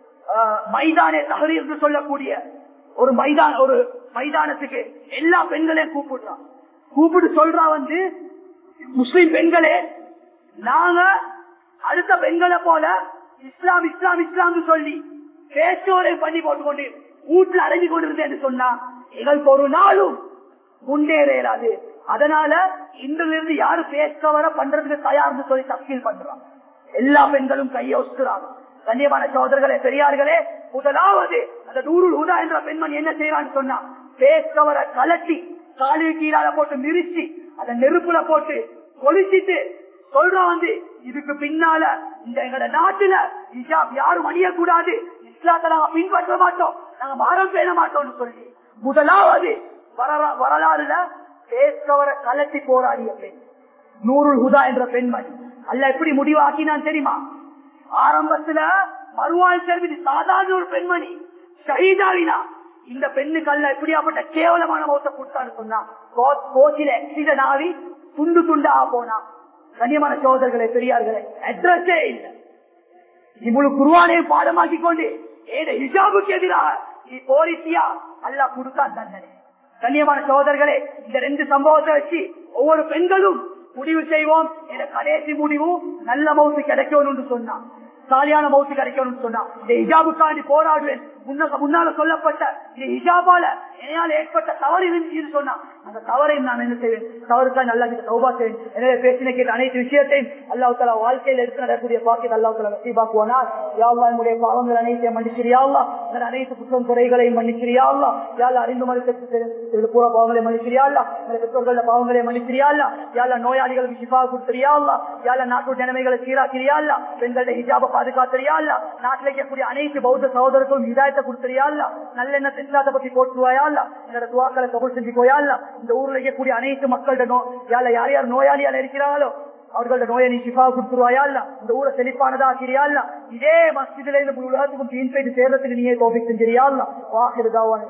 B: மைதானே தஹரீர் என்று சொல்லக்கூடிய ஒரு மைதான ஒரு மைதானத்துக்கு எல்லா பெண்களையும் கூப்பிடுறான். கூப்பிட்டு சொல்றா வந்து, முஸ்லிம் பெண்களே, நாங்க அடுத்த பெண்களை போல இஸ்லாம் இஸ்லாம் இஸ்லாம் சொல்லி பேச்சோரை பண்ணி போட்டுக்கொண்டு வீட்டுல அடங்கி கொண்டிருந்தேன் சொன்னா எங்களுக்கு ஒரு நாளும் முன்னேறாது. அதனால இன்றிலிருந்து யாரு பேச வர பண்றதுக்கு தயார்னு சொல்லி தஸ்கீல் பண்றாங்க. எல்லா பெண்களும் கையை ஒசுறாங்க. கண்ணியமான சகோதரர்களே பெரியார்களே, முதலாவது அந்த நூருல் ஹுதா என்ற பெண்மணி என்ன செய்யறான்னு சொன்னா, பேசவர கலட்டி காலு கீழால போட்டு மிரிச்சு அந்த நெருப்புல போட்டு கொளிச்சிட்டு சொல்றா வந்து, இதுக்கு பின்னால இந்த எங்க நாட்டுல ஹிஜாப் யாரும் அணியக்கூடாது, இஸ்லாத்தை நாங்க பின்பற்ற மாட்டோம், நாங்க மாறம் பேண மாட்டோம்னு சொல்லி முதலாவது வரலாறுல பேசவர கலட்டி போராடிய பெண் நூருல் ஹுதா என்ற பெண்மணி. அல்ல எப்படி முடிவாக்கினான் தெரியுமா? ஆரம்பத்துல மறுவாழ் செல்வி சாதாரண ஒரு பெண்மணி ஷஹீதாவினா, இந்த பெண்ணுக்கு அல்ல எப்படியாப்பட்ட கேவலமான மௌத்தை கொடுத்தான்னு சொன்னா கோச்சில ஆக்சிடென்ட் ஆகி துண்டு துண்டா போனா. கண்ணியமான சகோதரர்களே பெரியார்களே, அட்ரஸே இல்லை. இவ்வளவு குர்ஆனையும் பாடமாக்கி கொண்டு ஏதோ ஹிஜாபுக்கு எதிராக நீ போரிசியா அல்லா கொடுத்தா தண்டனை. கண்ணியமான சகோதரர்களே, இந்த ரெண்டு சம்பவத்தை வச்சு ஒவ்வொரு பெண்களும் முடிவு செய்வோம். என கடைசி முடிவு நல்ல மௌத்து கிடைக்கணும்னு சொன்னா, சாலியான மௌத்து கிடைக்கணும்னு சொன்னா இந்த ஹிஜாபுக்காண்டி போராடுவேன். முன்னால சொல்லப்பட்ட இந்த ஹிஜாபால என்னால் ஏற்பட்ட தவறு இருந்துச்சுன்னு சொன்னா அந்த தவறையும் நான் என்ன செய்வேன், தவறுக்காக நல்லா சௌபா செய்வேன். எனவே பேசின கேட்ட அனைத்து விஷயத்தையும் அல்லாஹ் தஆலா வாழ்க்கையில் எடுத்து நடக்கூடிய பாக்கியத்தை அல்லாஹ் தஆலா நசீபாக்குவானா. யா அல்லாஹ், என்னுடைய பாவங்கள் அனைத்தையும் மன்னிச்சிரியா அல்லாஹ், அனைத்து குற்றம் குறைகளையும் மன்னிச்சிரியா அல்லாஹ். யா அல்லாஹ், அறிந்து மறுத்து பூரா பாவங்களை மன்னிச்சிரியா அல்லாஹ், பெற்றோர்கள பாவங்களை மன்னிச்சிரியா அல்லாஹ். யா அல்லாஹ், நோயாளிகளுக்கு ஷிஃபா கொடுத்திரியா அல்லாஹ். யா அல்லாஹ், நாட்டு ஜனமைகளை சீராக்கிறியா அல்லாஹ், பெண்களுடைய ஹிஜாபை பாதுகாத்திரியா அல்லாஹ். நாட்டில் இருக்கக்கூடிய அனைத்து பௌத்த சகோதரர்களும் ஹிதாயத்தை கொடுத்திரியா அல்லாஹ். நல்ல எண்ண இஸ்லாத்தை பத்தி போற்றுவாயா அல்லாஹ். என்னோட துஆக்களை கபூல் செஞ்சுக்கோயா அல்லாஹ். இந்த ஊர்ல இருக்கக்கூடிய அனைத்து மக்களோட நோ யார் யார் நோயாளியால இருக்கிறாங்களோ அவர்களோட நோயை நீ ஷிஃபா கொடுத்துருவாயா அல்லாஹ். இந்த ஊரை செழிப்பானதா ஆக்கிறியா அல்லாஹ். இதே மஸ்ஜிதில இருந்து உலகத்துக்கும் தீன் போயிட்டு சேர்றதுக்கு நீயே தௌஃபீக் செஞ்சிரியா அல்லாஹ். வாஹிரு தாவானா